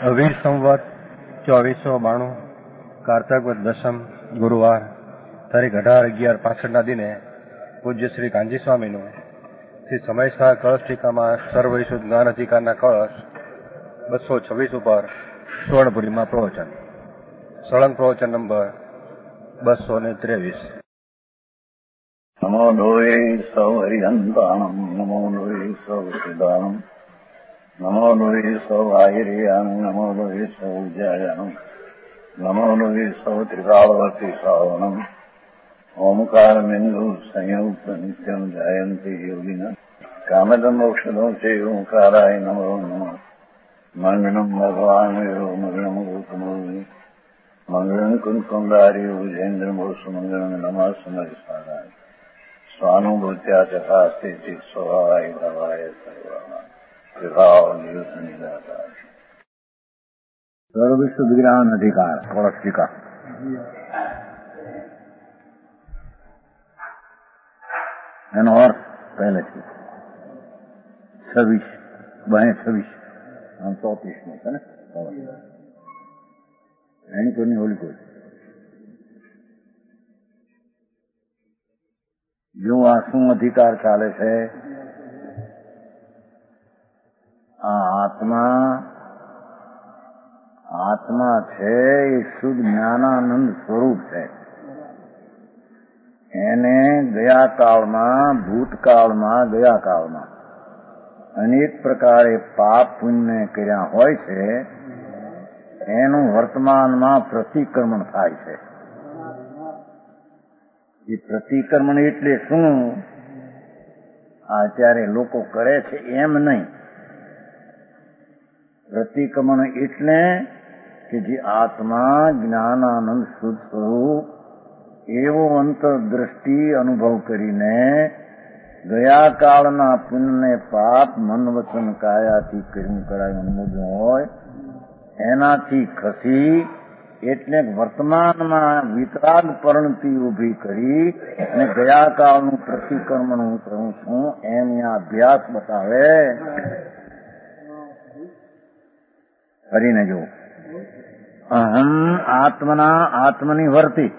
વીર સંવત 2492 કારતક વદ દસમ ગુરુવાર તારીખ 18/11/65 દિને પૂજ્ય શ્રી કાંજી સ્વામીનું શ્રી સમયસા કળશ ટીકામાં સર્વૈશુદ્ધ જ્ઞાન અધિકારના કળશ 226 ઉપર સુવર્ણપુરીમાં પ્રવચન. સળંગ પ્રવચન નંબર 223. નમો લોહે સૌ હરિહંતાણમ, નમો લોહે સૌ સિદ્ધાણમ, નમો લોહે સૌ આહિર્યાણમ, નમો લોહે સૌ ઉજ્જાયણમ, નમો લોહે સૌ ત્રિકાળવતી શ્રાવણમ, ઓમકાર બિંદુ સંયુક્ત નિત્યમ જાયંતિ યોગિન કામદમ મોક્ષદો છે ઓંકારાય નમો નમઃ. મંગળમ ભગવાન મંગળમ ગૌતમોની મંગળમ કુંકુંડારી ઉજેન્દ્ર મોક્ષ મંગળમ નમઃ સમરિસારાય સ્વાનુભૂત્યા ચકાસ્તે સ્વભાવાય ભવાય સર્વમાં વિભાવ નિયુત નિરાકાર. સર્વવિશુદ્ધ જ્ઞાન અધિકાર કળશ ટીકા. એનો અર્થ પહેલેથી 26 આમ 34 છે ને એની કોઈની હોલી કોઈ જો આ શું અધિકાર ચાલે છે. આ આત્મા છે એ શુદ્ધ જ્ઞાનાનંદ સ્વરૂપ છે. એને ગયા કાળમાં, ભૂતકાળમાં, ગયા કાળમાં અનેક પ્રકારે પાપ પુણ્ય કર્યા હોય છે. એનું વર્તમાનમાં પ્રતિક્રમણ થાય છે. એ પ્રતિક્રમણ એટલે શું? અત્યારે લોકો કરે છે એમ નહીં. પ્રતિક્રમણ એટલે કે જે આત્મા જ્ઞાનાનંદ શુદ્ધ સ્વરૂપ એવો અંતરદ્રષ્ટિ અનુભવ કરીને ગયા કાળના પુણ્ય પાપ મન વચન કાયાથી કર્યું કરાયું અનુમોદન હોય એનાથી ખસી એટલે વર્તમાનમાં વિતરાગ પરિણતિ ઉભી કરી અને ગયા કાળનું પ્રતિક્રમણ હું કરું છું એમ અભ્યાસ બતાવે. કરીને જો અહમ આત્મની વર્તી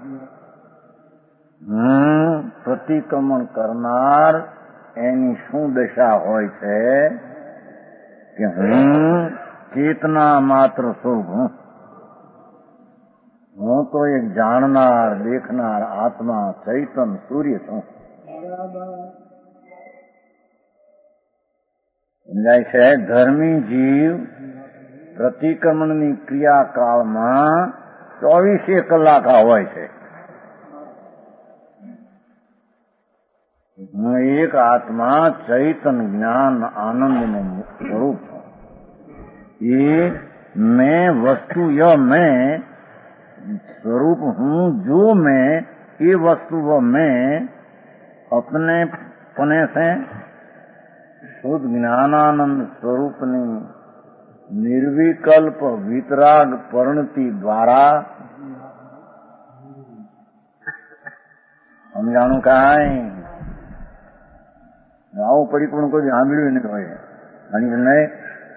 પ્રતિક્રમણ કરનાર એની શું દશા હોય છે કે હું ચેતના માત્ર સ્વરૂપ હું તો એક જાણનાર દેખનાર આત્મા ચૈતન સૂર્ય છું. સમજાય છે? ધર્મી જીવ પ્રતિક્રમણની ક્રિયાકાળમાં 24 કલાક હોય છે. હું એક આત્મા ચૈતન જ્ઞાન આનંદનું સ્વરૂપ છું. એ मैं वस्तु य मैं स्वरूप हूँ. जो मैं ये वस्तु व मैं अपने पने से शुद्ध ज्ञानानंद स्वरूपनी निर्विकल्प वितराग परिणति द्वारा સમજાણું કાંઈ આવું પરિપૂર્ણ કોઈ સાંભળ્યું નહીં હોય. નહીં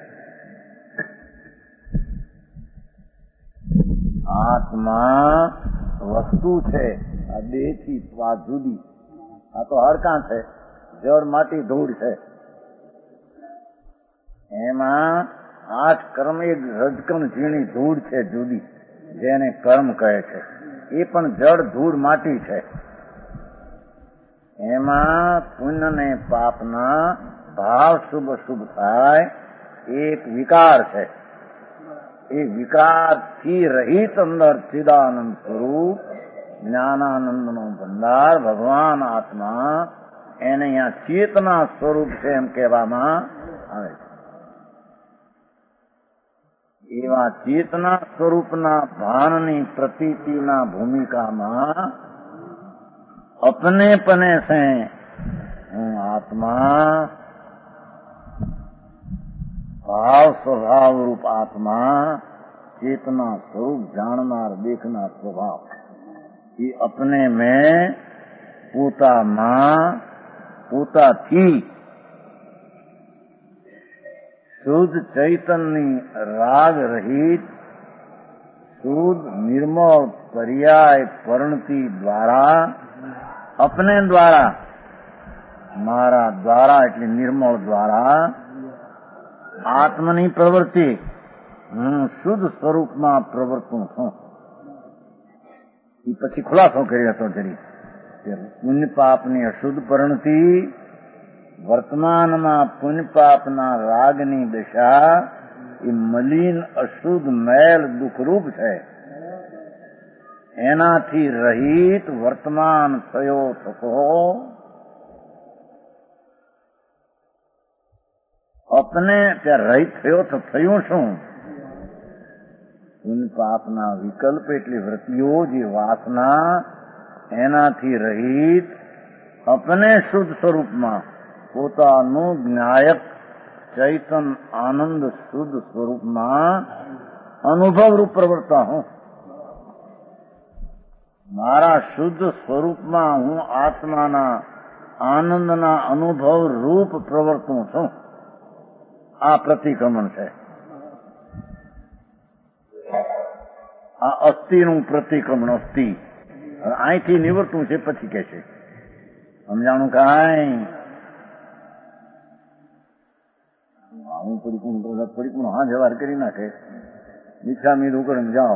આત્મા વસ્તુ છે. આ દેહથી આ જુદી. આ તો હડકાં છે, જળ માટી ધૂળ છે. એમાં 8 કર્મ, એક રજકણ ઝીણી ધૂળ છે જુદી, જેને કર્મ કહે છે. એ પણ જળ ધૂળ માટી છે. એમાં પુણ્ય ને પાપના ભાવ શુભ શુભ થાય. એક વિકાર છે. એ વિકારથી રહિત અંદર ચિદાનંદ સ્વરૂપ જ્ઞાનાનંદનો ભંડાર ભગવાન આત્મા એને અહીંયા ચેતના સ્વરૂપ છે એમ કહેવામાં આવે છે. એવા ચેતના સ્વરૂપના ભાનની પ્રતીતિના ભૂમિકામાં अपने पने से आत्मा भाव स्वभाव रूप आत्मा चेतना स्वरूप जाननार देखनार स्वभाव ये अपने में પોતાથી શુદ્ધ ચૈતનની રાગ રહિત શુદ્ધ નિર્મળ પર્યાય પરિણતિ દ્વારા અપને દ્વારા મારા દ્વારા એટલે નિર્મળ દ્વારા આત્મની પ્રવૃત્તિ હું શુદ્ધ સ્વરૂપમાં પ્રવર્તું છું. એ પછી ખુલાસો કરી હતો જરી પુણ્ય પાપની અશુદ્ધ પરિણતિ વર્તમાનમાં પુણ્ય પાપના રાગની દશા એ મલિન અશુદ્ધ મેલ દુઃખરૂપ છે. એનાથી રહિત વર્તમાન થયો થતો અપને ત્યાં રહિત થયો તો થયું શું? પુણ્ય પાપના વિકલ્પ એટલે વૃત્તિઓ જે વાસના એનાથી રહિત અપને શુદ્ધ સ્વરૂપમાં પોતાનું જ્ઞાયક ચૈતન આનંદ શુદ્ધ સ્વરૂપમાં અનુભવ રૂપ પ્રવર્તા હું. મારા શુદ્ધ સ્વરૂપમાં હું આત્માના આનંદના અનુભવ રૂપ પ્રવર્તું છું. આ પ્રતિક્રમણ છે. આ અસ્થિનું પ્રતિક્રમણ અસ્થિ અહીંથી નિવર્તું છે. પછી કે છે સમજાણું કાંઈ હું પરિપૂર્ણ હા જવાર કરી નાખે દીક્ષા મીધું કરીને જાઓ.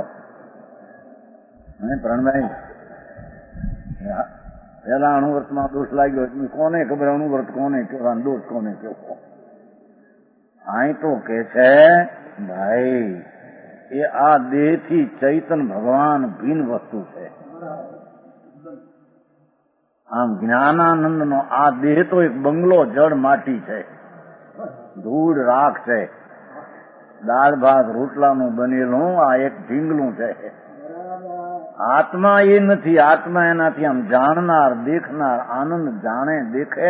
પ્રાણભાઈ પેલા અણુવ્રતમાં દોષ લાગ્યો એટલે કોને ખબર અણુવ્રત કોને કેવા દોષ કોને કેવો. અહીં તો કે છે ભાઈ એ આ દેહ થી ચૈતન ભગવાન ભિન્ન વસ્તુ છે. આમ જ્ઞાનાનંદ નો આ દેહ તો એક બંગલો જળ માટી છે, ધૂળ રાખ છે, દાળ ભાત રોટલાનું બનેલું આ એક ઢીંગલું છે. આત્મા એ નથી. આત્મા એનાથી આમ જાણનાર દેખનાર આનંદ જાણે દેખે.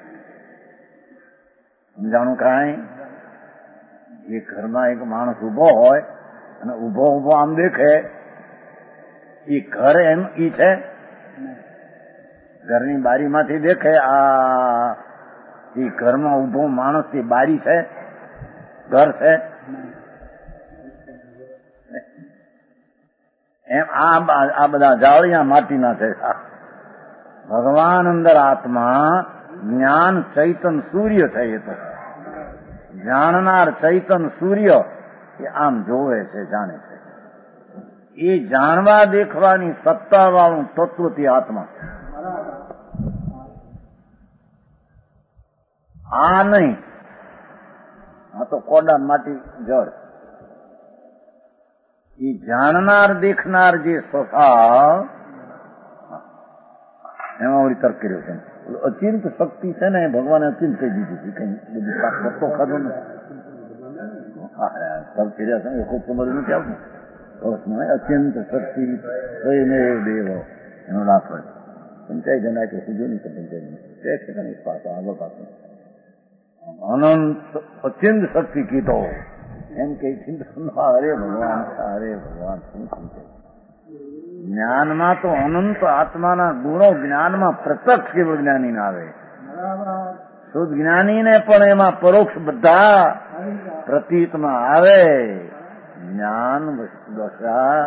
સમજાણું કાંઈ? એ ઘરમાં એક માણસ ઉભો હોય અને ઉભો ઉભો આમ દેખે એ ઘર એમ ઈ છે. ઘરની બારીમાંથી દેખે આ એ ઘરમાં ઉભો માણસ એ બારી છે, ઘર છે. એમ આ બધા જાળિયા માટીના છે. ભગવાન અંદર આત્મા જ્ઞાન ચૈતન સૂર્ય છે. એ તો જાણનાર ચૈતન સૂર્ય એ આમ જોવે છે, જાણે છે. એ જાણવા દેખવાની સત્તા વાળું તત્વથી આત્મા. આ નહીં, આ તો કોડા માટી જળ. એ જાણનાર દેખનાર જે સ્વભાવ એમાં વળી તર્ક કર્યો છે. અચિંત શક્તિ છે ને ભગવાને અચિંત કહી દીધી છે. કઈ બધી પત્તો ખાધો નથી. તર્ક કર્યા છે ખૂબ સમજ નથી આવતું. અત્યંત શક્તિ સ્વયમેવ દેવ એનો લાભ હોય. પંચાયત જણાય તો સુજો નહીં. પંચાયત છે ને પાછો આગળ પાછો અનંત અત્યંત શક્તિ કીધો એમ કે ચિંતનમાં હરે ભગવાન શું ચિંતે. જ્ઞાનમાં તો અનંત આત્માના ગુણો જ્ઞાનમાં પ્રત્યક્ષ કેવળ જ્ઞાની ના આવે. શુદ્ધ જ્ઞાનીને પણ એમાં પરોક્ષ બધા પ્રતીતમાં આવે. જ્ઞાન દશા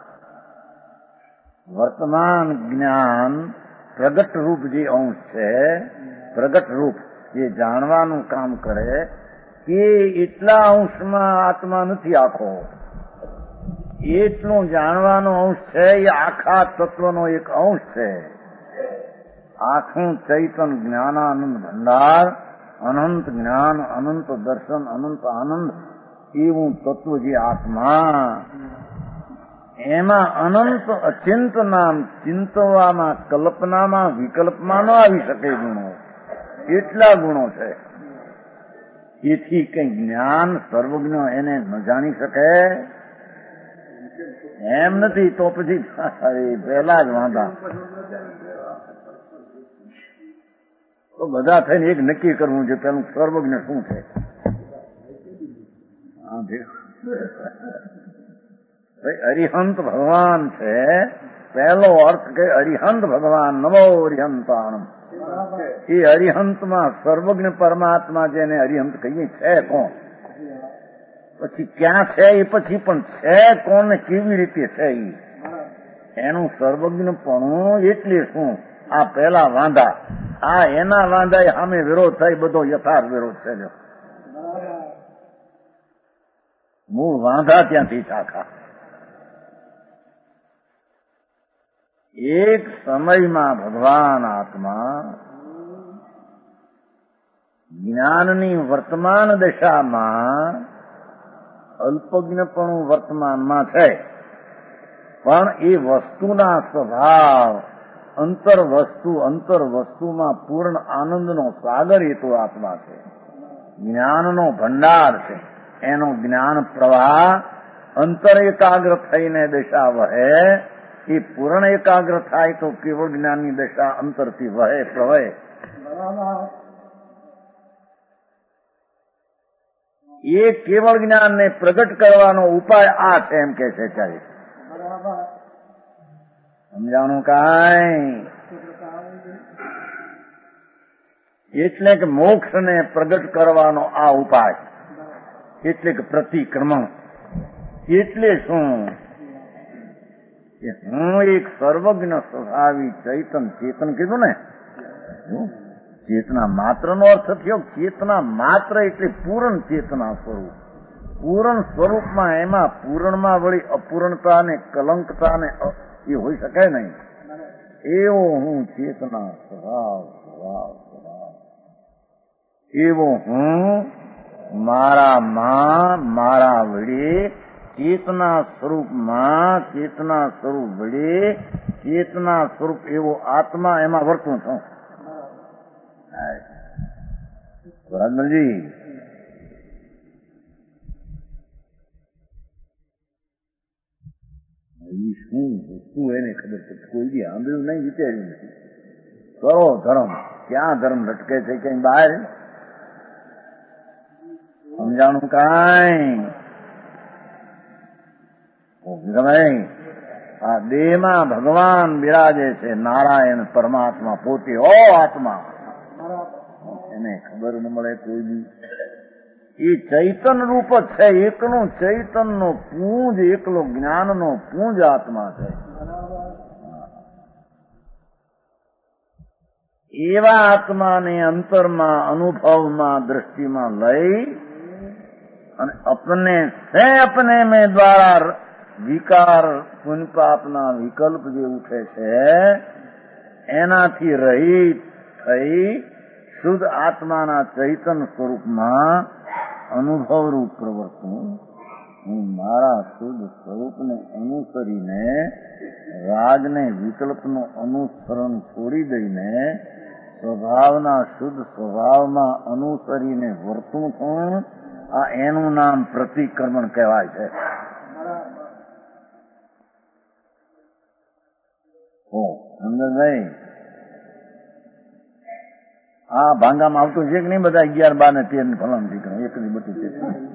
વર્તમાન જ્ઞાન પ્રગટ રૂપ જે અંશ છે, પ્રગટ રૂપ જે જાણવાનું કામ કરે કે એટલા અંશમાં આત્મા નથી આખો. એટલું જાણવાનો અંશ છે એ આખા તત્વનો એક અંશ છે. આખું ચૈતન જ્ઞાનાનંદ ભંડાર, અનંત જ્ઞાન, અનંત દર્શન, અનંત આનંદ એવું તત્વ જે આત્મા, એમાં અનંત અચિંત નામ ચિંતવામાં કલ્પનામાં વિકલ્પમાં ન આવી શકે ગુણો. એટલા ગુણો છે. એથી કઈ જ્ઞાન સર્વજ્ઞ એને ન જાણી શકે એમ નથી. તો પછી પહેલા જ વાંધા તો બધા થઈને એક નક્કી કરવું છે પેલું સર્વજ્ઞ શું છે. અરિહંત ભગવાન છે. પહેલો અર્થ કે અરિહંત ભગવાન નમો અરિહંતાણમ. એ અરિહંતમાં સર્વજ્ઞ પરમાત્મા જેને અરિહંત કહીએ છે કોણ? પછી ક્યાં છે એ પછી પણ છે કોણ ને કેવી રીતે છે એનું સર્વજ્ઞપણું એટલે શું? આ પેલા વાંધા, આ એના વાંધા સામે વિરોધ થાય, બધો યથાર્થ વિરોધ છે. મૂળ વાંધા ત્યાંથી શાખા. એક સમયમાં ભગવાન આત્મા જ્ઞાનની વર્તમાન દશામાં અલ્પજ્ઞપણું વર્તમાનમાં છે, પણ એ વસ્તુના સ્વભાવ અંતર વસ્તુમાં પૂર્ણ આનંદનો સાગર એ તો આત્મા છે, જ્ઞાનનો ભંડાર છે. એનો જ્ઞાન પ્રવાહ અંતર એકાગ્ર થઈને દશા વહે, એ પૂર્ણ એકાગ્ર થાય તો કેવળ જ્ઞાનની દશા અંતરથી વહે પ્રવહે. એ કેવળ જ્ઞાનને પ્રગટ કરવાનો ઉપાય આ છે એમ કે છે. ચાલે સમજાણું કાંઈ? એટલે કે મોક્ષને પ્રગટ કરવાનો આ ઉપાય, એટલે કે પ્રતિક્રમણ. એટલે શું કે હું એક સર્વજ્ઞ સ્વભાવી ચેતન કીધું ને, ચેતના માત્ર નો અર્થ થયો. ચેતના માત્ર એટલે પૂર્ણ ચેતના સ્વરૂપ. પૂર્ણ સ્વરૂપમાં એમાં પૂર્ણમાં વળી અપૂર્ણતા ને કલંકતા ને એ હોઈ શકે નહીં. એવો હું ચેતના સ્વભાવ એવો હું મારા વડે ચેતના સ્વરૂપમાં ચેતના સ્વરૂપ વડે ચેતના સ્વરૂપ એવો આત્મા એમાં વર્તું છું. બરાબરજી? શું એને ખબર પડે? કોઈ બી સાંભળ્યું નહીં, વિચાર્યું નથી. કરો ધર્મ, ક્યાં ધર્મ લટકે છે ક્યાંય બહાર? સમજાણું કાંઈ? આ દેહમાં ભગવાન બિરાજે છે, નારાયણ પરમાત્મા પોતે આત્મા. એને ખબર ન મળે કોઈ બી. એ ચૈતન રૂપ જ છે, એકનો ચૈતનનો પૂંજ, એકલો જ્ઞાનનો પૂંજ આત્મા છે. એવા આત્માને અંતરમાં, અનુભવમાં, દ્રષ્ટિમાં લઈ અને अपने में દ્વારા વિકાર પુણ્ય પાપના વિકલ્પ જે ઉઠે છે એનાથી રહિત થઈ શુદ્ધ આત્માના ચૈતન સ્વરૂપમાં અનુભવરૂપ પ્રવર્તન. હું મારા શુદ્ધ સ્વરૂપને અનુસરીને રાગને વિકલ્પનું અનુસરણ છોડી દઈને સ્વભાવના શુદ્ધ સ્વભાવમાં અનુસરીને વર્તું છું. આ એનું નામ પ્રતિક્રમણ કહેવાય છે. સમજાય? આ ભાંગામાં આવતું છે કે નહીં? બધા 11, 12 ને 13 ને ફલામ દીકરા એકની બધી છે.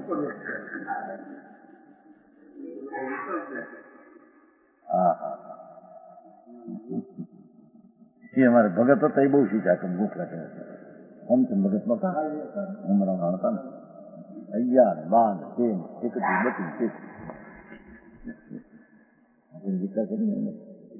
એ અમારે ભગત હતા, એ બહુ શીખ્યા કે ગોખલા કરે છે. આમ તો ભગત નતા, હમણાં હતા ને 11, 12, 13 એકની બધી દીકરા કરી.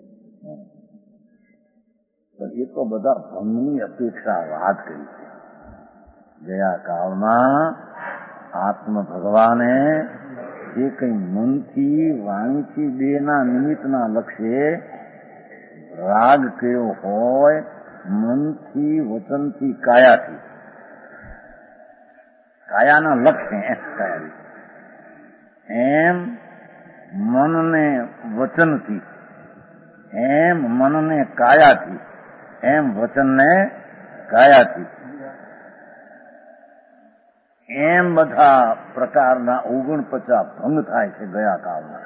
એ તો બધા ભંગની અપેક્ષા વાત કરી છે. ગયા કાળમાં આત્મ ભગવાને જે કઈ મનથી, વાણીથી, દેહના નિમિત્તના લક્ષ્યે રાગ કયો હોય, મનથી, વચનથી, કાયાથી, કાયાના લક્ષ્ય એમ મનને વચનથી, એમ મનને કાયાથી, એમ વચનને કાયાથી, એમ બધા પ્રકારના 49 ભંગ થાય છે ગયા કાળમાં.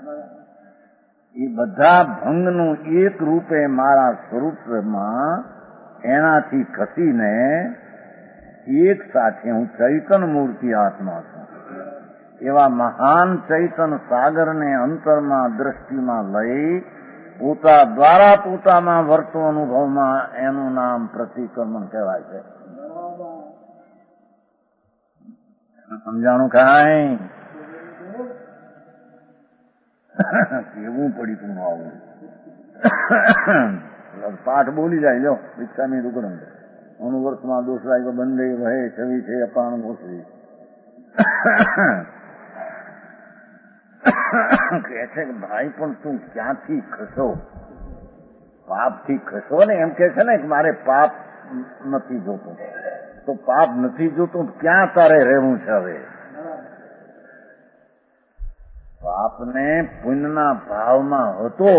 એ બધા ભંગનું એક રૂપે મારા સ્વરૂપમાં એનાથી ખસીને એક સાથે હું ચૈતન મૂર્તિ આત્મા છું. એવા મહાન ચૈતન સાગરને અંતરમાં દ્રષ્ટિમાં લઈ પોતા દ્વારા પોતામાં વર્તો અનુભવમાં એનું નામ પ્રતિક્રમણ કહેવાય છે. સમજાણું કાંઈ કેવું પડી તું આવું પાઠ બોલી જાય લો ભિક્ષામી દુકડમ અનુવર્ષમાં દોષ લાગ્યો બંધે વહે છવી છે અપાણ મોસવી કે છે કે ભાઈ પણ તું ક્યાંથી ખસો પાપથી ખસો ને એમ કે છે ને કે મારે પાપ નથી જોતું તો પાપ નથી જોતું ક્યાં તારે રહેવું છે હવે પાપને પુણ્યના ભાવમાં હતો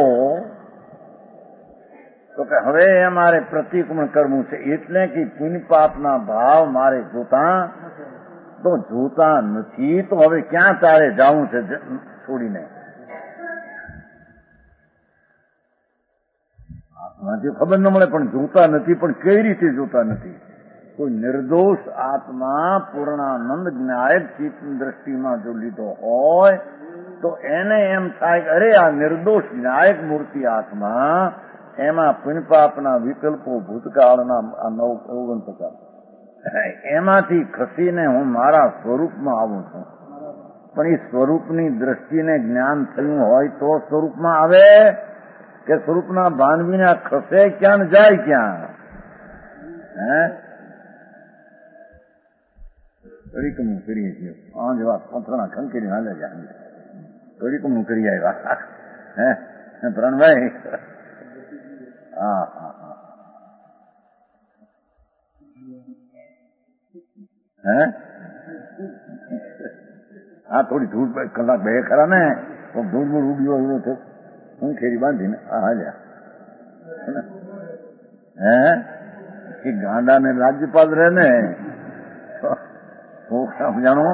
તો કે હવે મારે પ્રતિક્રમણ કરવું છે એટલે કે પુણ્ય પાપના ભાવ મારે જોતા નથી તો હવે ક્યાં તારે જવું છે છોડીને આત્માથી ખબર ન મળે પણ જોતા નથી પણ કઈ રીતે જોતા નથી કોઈ નિર્દોષ આત્મા પૂર્ણાનંદ જ્ઞાયક ચિત્ત દ્રષ્ટિમાં જો લીધો હોય તો એને એમ થાય કે અરે આ નિર્દોષ ન્યાયક મૂર્તિ આત્મા એમાં પુણ્યપાપના વિકલ્પો ભૂતકાળના 49% એમાંથી ખસીને હું મારા સ્વરૂપમાં આવું છું પણ એ સ્વરૂપની દ્રષ્ટિને જ્ઞાન થયું હોય તો સ્વરૂપમાં આવે કે સ્વરૂપના ભાનવીના ખસે ક્યાં ને જાય ક્યાં તરીકમનું કરીએ છીએ આ જેવા પથરા ખંકેરી હાલે જાય તરીકમનું કરી આવ્યા પ્રાણભાઈ હા હા હા થોડી ધૂળ કલાક બે ખરા ને ધૂળમાં રૂડિયો એવો છે હું ખેરી બાંધીને હાલ્યા એ ગાંડા ને રાજ્યપાલ રહે ને સમજાણો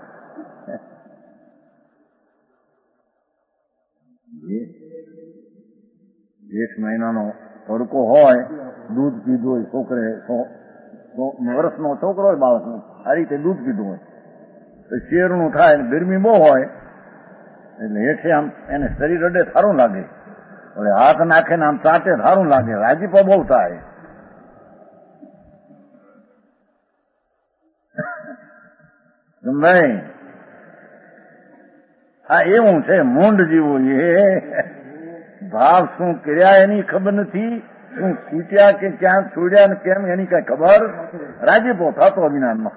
જેઠ મહિનાનો તડકો હોય દૂધ પીધું હોય છોકરે વર્ષનો છોકરો હોય બાળકનો આ રીતે દૂધ પીધું હોય તો શેરનું થાય ગરમી બહુ હોય એટલે હેઠે આમ એને શરીર અડે સારું લાગે એટલે હાથ નાખે ને આમ ચાટે સારું લાગે રાજીપો બહુ થાય ભાઈ આ એવું છે મૂંડ જેવું એ ભાવ શું કર્યા એની ખબર નથી શું છૂટ્યા કે ક્યાં છોડ્યા ને કેમ એની કઈ ખબર રાજીપો થતો અજ્ઞાનમાં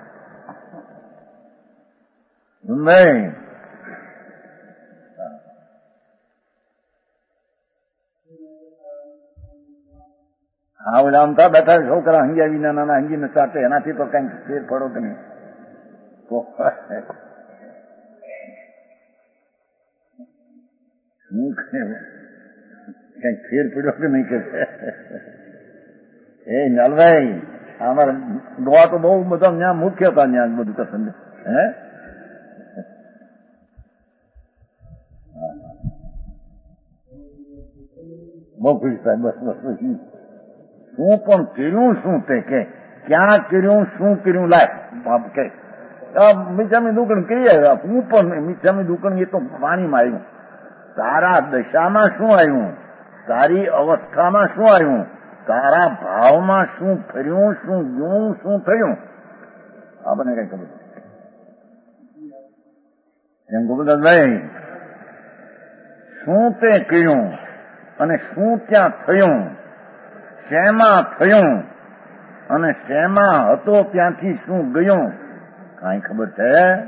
નહીં હા ઓલા આમતા બેઠા છોકરા હંગ્યા વિના નાના હંગીને ચાટે એનાથી તો કઈક ફેર પડો કે નહીં કઈક ફેર પડ્યો કે નહીં કે એ નલભાઈ અમારે ગોવા તો બહુ બધા ત્યાં મુખ્ય હતા ત્યાં બધું કસંદ બહુ ખુશ થાય બસ બસ શું પણ કર્યું શું તે કે ક્યાં કર્યું શું કર્યું લાય બાપ કે મીઠામી દુકાન કરી આવ્યા હું પણ મીઠામી દુકાન એ તો પાણીમાં આવ્યું તારા દશામાં શું આવ્યું તારી અવસ્થામાં શું આવ્યું તારા ભાવમાં શું ફર્યું શું ગયું શું થયું આપણને કઈ ખબર એમ ગોપદાસભાઈ શું તે કર્યું અને શું ત્યાં થયું શેમાં થયું અને શેમાં હતો ત્યાંથી શું ગયું કાંઈ ખબર છે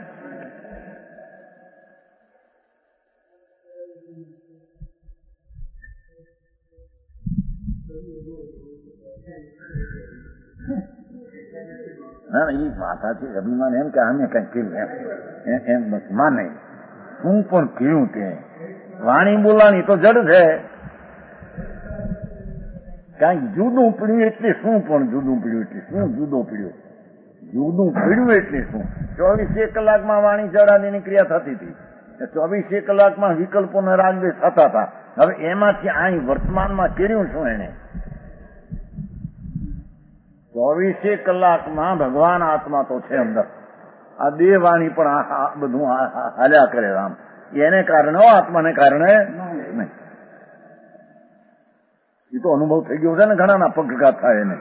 એ માથાથી અભિમાન એમ કે અમે કઈ કર્યું એમ બસ માને શું પણ કર્યું તે વાણી બોલાણી તો જડ છે કાંઈક જુદું પીડ્યું એટલે શું પણ જુદું પીડ્યું એટલે શું જુદો પીડ્યો જુદું પીડ્યું એટલે શું 24 કલાકમાં વાણી ચડાવીની ક્રિયા થતી હતી 24 કલાકમાં વિકલ્પોના રાજદ્વેષ થતા હતા હવે એમાંથી અહીં વર્તમાનમાં કર્યું શું એને 24 કલાકમાં ભગવાન આત્મા તો છે અંદર આ દેહ વાણી પણ બધું હાલ્યા કરે આમ એને કારણે આત્માને કારણે નહીં એ તો અનુભવ થઈ ગયો છે ને ઘણાના પગઘાત થાય એને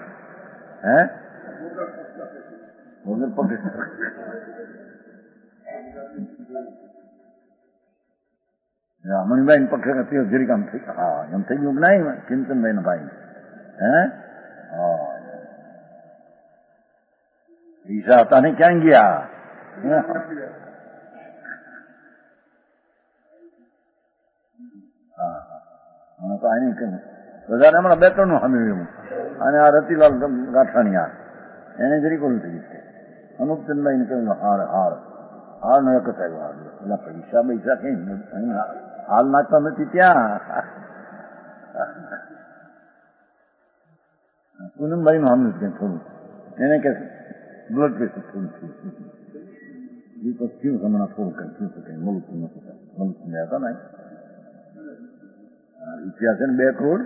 મણિભાઈ પક્ષે જરીક આમ થઈ હા એમ થઈ ગયું નહીં ચિંતનભાઈ ના ભાઈ હે ઈશા હતા ને ક્યાં ગયા હા તો આની બધાને હમણાં 2-3 નું સામે અને આ રતિલાલ ગાંઠાણીયા એને જરી કોણ થઈ છે અનુપચંદભાઈ ને કહ્યું હાર નો એક જ આવ્યો એટલે પૈસા કઈ હાલ નાખતા નથી ત્યાં પૂનમભાઈ નું સામે છે થોડું એને કે બ્લડ પ્રેશર થોડું થયું એ તો થયું હમણાં થોડું કઈ થયું કઈ મલુક હતા ને રૂપિયા છે ને 2 કરોડ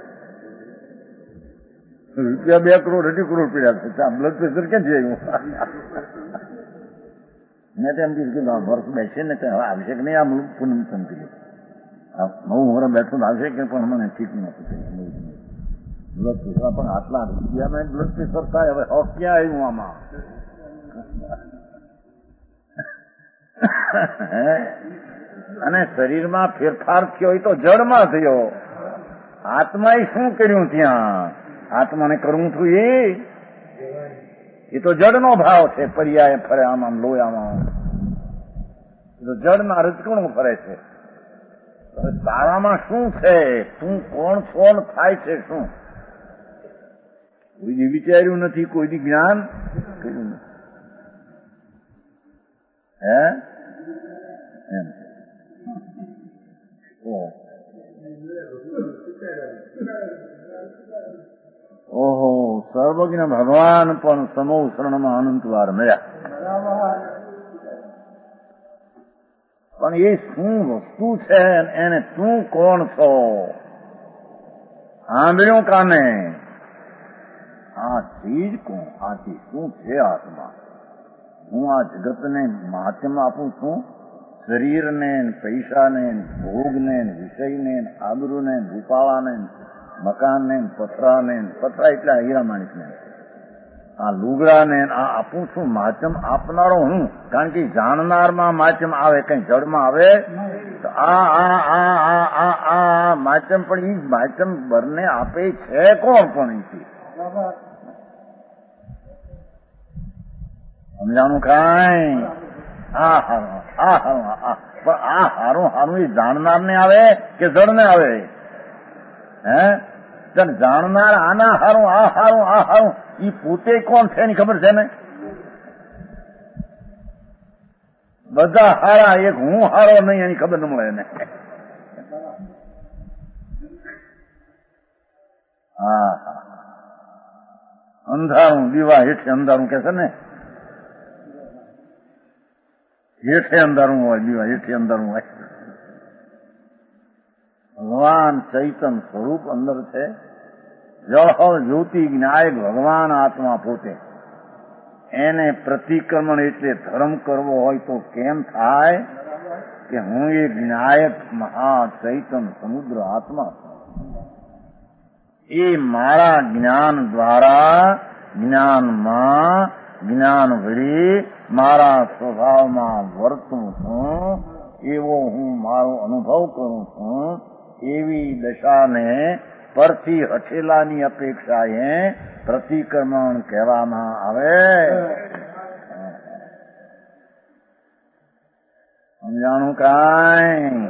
રૂપિયા 2 કરોડ 2.5 કરોડ પીડ્યા છે આ બ્લડ પ્રેશર ક્યાં છે મેં તો એમ કીધું વર્ષ બેસે ને હવે આવશે કે નહીં આ મુલુક પૂનમ તેમ કીધું નવું વર્ષ બેઠું આવશે કે પણ મને ઠીક નથી બ્લડ પ્રેશર પણ આટલા રૂપિયામાં બ્લડ પ્રેશર થાય હવે ક્યાં આવ્યું આમાં અને શરીરમાં ફેરફાર થયો એ તો જડમાં થયો આત્માએ શું કર્યું ત્યાં આત્માને કરવું થયું એ તો જડનો ભાવ છે પર્યાય ફરે આમ લોયામાં એ તો જડના રજકણો ફરે છે તારામાં શું છે તું કોણ થાય છે શું કોઈ વિચાર્યું નથી કોઈ જ્ઞાન કર્યું નથી હે એમ ઓહો સર્વજ્ઞ ભગવાન પણ સમો શરણમાં અનંત વાર મળ્યા પણ એ શું વસ્તુ છે એને તું કોણ છો સાંભળ્યું કાને આ ચીજ કોણ આથી શું છે આત્મા હું આ જગતને મહાત્મ્ય આપું છું શરીરને પૈસાને ભોગને વિષયને આબરૂને રૂપાળાને મકાનને પથરા એટલે હીરા માણિકને આ લુગડાને આ આપું છું માચમ આપનારો હું કારણ કે જાણનારમાં માચમ આવે કઈ જડમાં આવે તો આ માચમ પણ એ માચમ બરને આપે છે કોણ પણ એ સમજાણું કાંઈ પણ આ હારું એ જાણનાર ને આવે કે જડ ને આવે હે જાણનાર આના હારું આ હારું એ પોતે કોણ છે એની ખબર છે ને બધા હારા એક હું હારો નહીં એની ખબર ન મળે એને અંધારું દીવા હેઠે અંધારું કે છે ને હેઠે અંધારું હોય દીવા હેઠે અંધારું હોય ભગવાન ચૈતન સ્વરૂપ અંદર છે જળ જ્યોતિ જ્ઞાયક ભગવાન આત્મા પોતે એને પ્રતિક્રમણ એટલે ધર્મ કરવો હોય તો કેમ થાય કે હું એ જ્ઞાયક મહા ચૈતન સમુદ્ર આત્મા એ મારા જ્ઞાન દ્વારા જ્ઞાનમાં જ્ઞાન ભરી મારા સ્વભાવમાં વર્તું છું એવો હું મારો અનુભવ કરું છું એવી દશાને પરથી હઠેલાની અપેક્ષાએ પ્રતિક્રમણ કહેવામાં આવે સમજાણું કાંઈ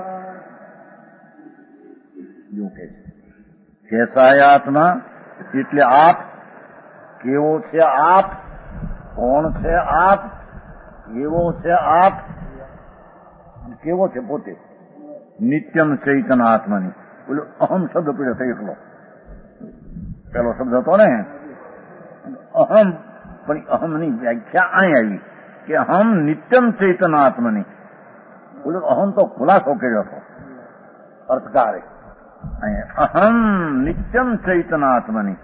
એવું કે છે કેસાય આત્મા એટલે આપ કેવો છે આપ કોણ છે આપ કેવો છે આપ કેવો છે પોતે નિત્યમ ચૈતન આત્માની બોલો અહમ શબ્દ પીડ્યો થઈ એકલો પેલો શબ્દ હતો ને અહમ પણ અહમની વ્યાખ્યા અહીં આવી કે અહમ નિત્યમ ચૈતન આત્માની બોલો અહમ તો ખુલાસો કર્યો હતો અર્થકારે અહમ નિત્યમ ચૈતન આત્માની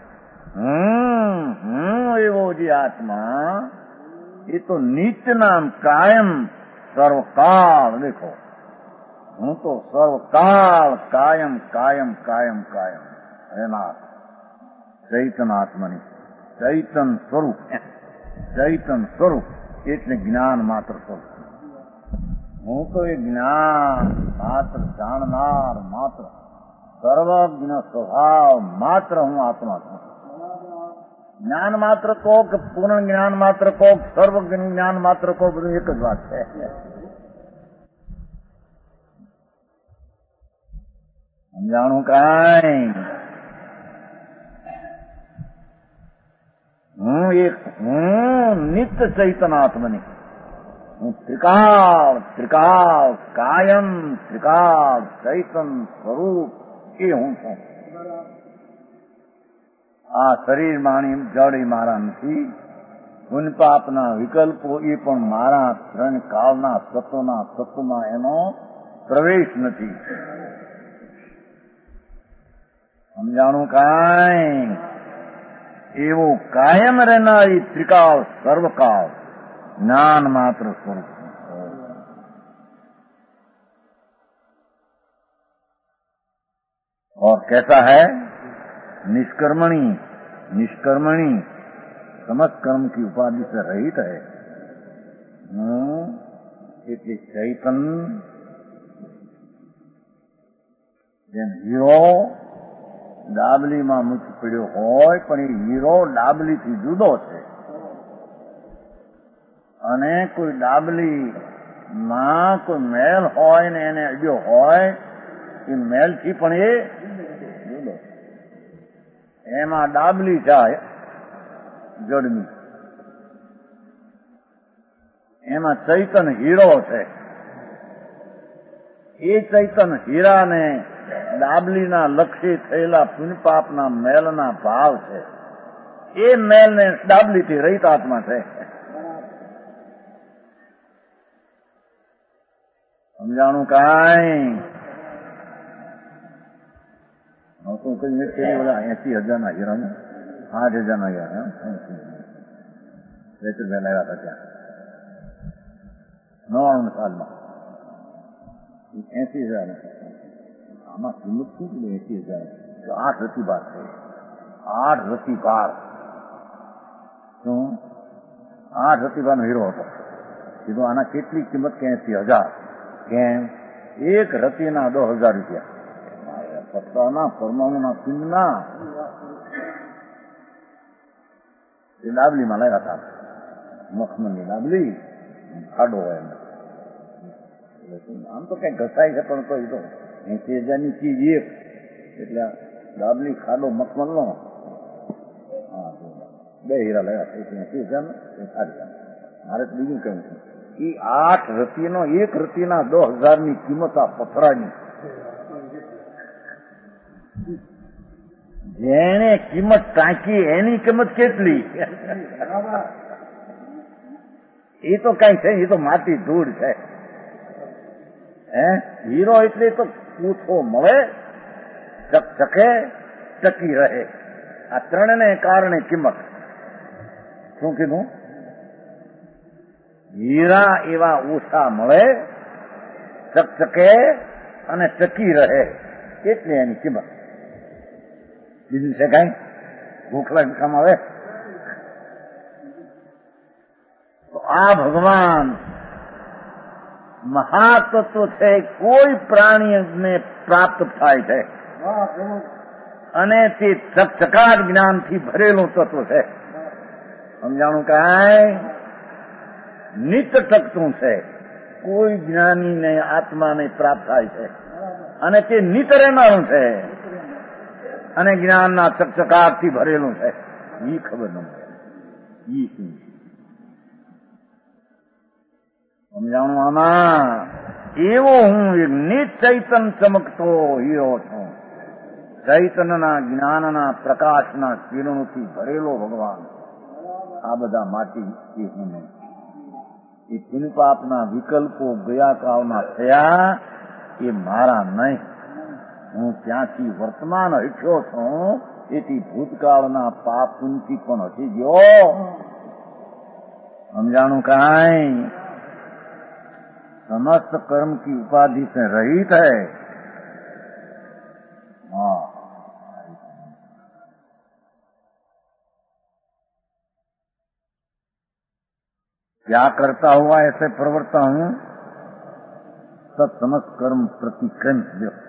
હું એવો જે આત્મા એ તો નિત્ય નામ કાયમ સર્વકાળ દેખો હું તો સર્વકાળ કાયમ કાયમ કાયમ કાયમ એના ચૈતન આત્માની ચૈતન સ્વરૂપ એટલે જ્ઞાન માત્ર સ્વરૂપ હું તો એ જ્ઞાન માત્ર જાણનાર માત્ર સર્વજ્ઞ સ્વભાવ માત્ર હું આત્મા છું. જ્ઞાન માત્ર કહો કે પૂર્ણ જ્ઞાન માત્ર કહો, સર્વજ્ઞ જ્ઞાન માત્ર કહો, બધું એક જ વાત છે. સમજાણું કાંઈ? હું નિત્ય ચૈતનાત્મની, હું ત્રિકાળ કાયમ ત્રિકાળ ચૈતન સ્વરૂપ એ હું છું. આ શરીર માણી જડ એ મારા નથી. પુણ્ય પાપના વિકલ્પો એ પણ મારા ત્રણ કાળના સત્વના તત્વમાં એનો પ્રવેશ નથી. સમજાણું કાંઈ? એવો કાયમ રહેનારી ત્રિકાળ સર્વકાળ જ્ઞાન માત્ર સ્વરૂપ. और कैसा है? निष्कर्मणी समस्त कर्म की उपाधि से रहित है. એટલે ચૈતન જેમ હીરો ડાબલીમાં મૂકી પડ્યો હોય, પણ એ હીરો ડાબલીથી જુદો છે. અને કોઈ ડાબલીમાં કોઈ મેલ હોય ને એને અડ્યો હોય, એ મેલથી પણ એ જુદો. એમાં ડાબલી જાય જડની, એમાં ચૈતન હીરો છે. એ ચૈતન હીરાને ડાબલીના લક્ષ્ય થયેલા પુણ્યપાપના મેલના ભાવ છે. એ મેલને ડાબલીથી રહિત આત્મા છે. સમજાણું કાંઈ? તો કઈ બધા 80,000 હીરા, 8,000 હીરા લાવ્યા હતા ત્યાં 99 સાલમાં. 80,000 આમાં કિંમત શું છે? 80,000 8 રતી બાર છે. 8 રતી બાર શું 8 રતી બારનો હીરો હતો. કીધું આના કેટલી કિંમત કે 80,000. કેમ? એક રતીના 10,000 રૂપિયા. સત્તાના પરમાણુના પિંડના એ ડાબલીમાં લાવ્યા હતા. મખમલની ડાબલી ખાડો હોય એમ. આમ તો કઈ ઘસાય છે, પણ કોઈ તો 80,000ની ચીજ એક એટલે ડાબલી ખાડો મખમલનો. હા, 2 હીરા લાવ્યા 80,000. મારે બીજું કેમ છે? એ 8 રતીનો 1 રતીના 10,000ની કિંમત આ પથરાની. જેને કિંમત ટાંકી એની કિંમત કેટલી? એ તો કઈ છે, એ તો માટી ધૂળ છે. હીરો એટલે તો પૂછો મળે, ચકચકે, ટકી રહે. આ ત્રણને કારણે કિંમત. શું કીધું? હીરા એવા ઓછા મળે, ચકચકે અને ટકી રહે, એટલે એની કિંમત. બીજું છે કઈ? ભૂખ લાગી કામ આવે? તો આ ભગવાન મહાતત્વ છે, કોઈ પ્રાણીને પ્રાપ્ત થાય છે. અને તે ચકચકાટ જ્ઞાનથી ભરેલું તત્વ છે. સમજાણું કાંઈ? નિત્ય ટકતું છે. કોઈ જ્ઞાનીને આત્માને પ્રાપ્ત થાય છે અને તે નિત્ય રહેનારું છે અને જ્ઞાનના ચકચકાટથી ભરેલું છે. ઈ ખબર ન મળે. ઈ શું સમજાણું? આમાં એવો હું એક નિચૈતન ચમકતો હીરો છું. ચૈતનના જ્ઞાનના પ્રકાશના કિરણોથી ભરેલો ભગવાન. આ બધા માટી એ હું નહીં. એ પુણ્યપાપના વિકલ્પો ગયા કાળના થયા એ મારા નહીં. હું ત્યાંથી વર્તમાન હટ્યો છું. એથી ભૂતકાળના પાપ પુણ્યથી પણ હટી ગયો. समझाणु काई समस्त कर्म की उपाधि से रहित है। क्या करता हुआ ऐसे प्रवर्ता हूं तत्समस्कर्म प्रतिक्रम।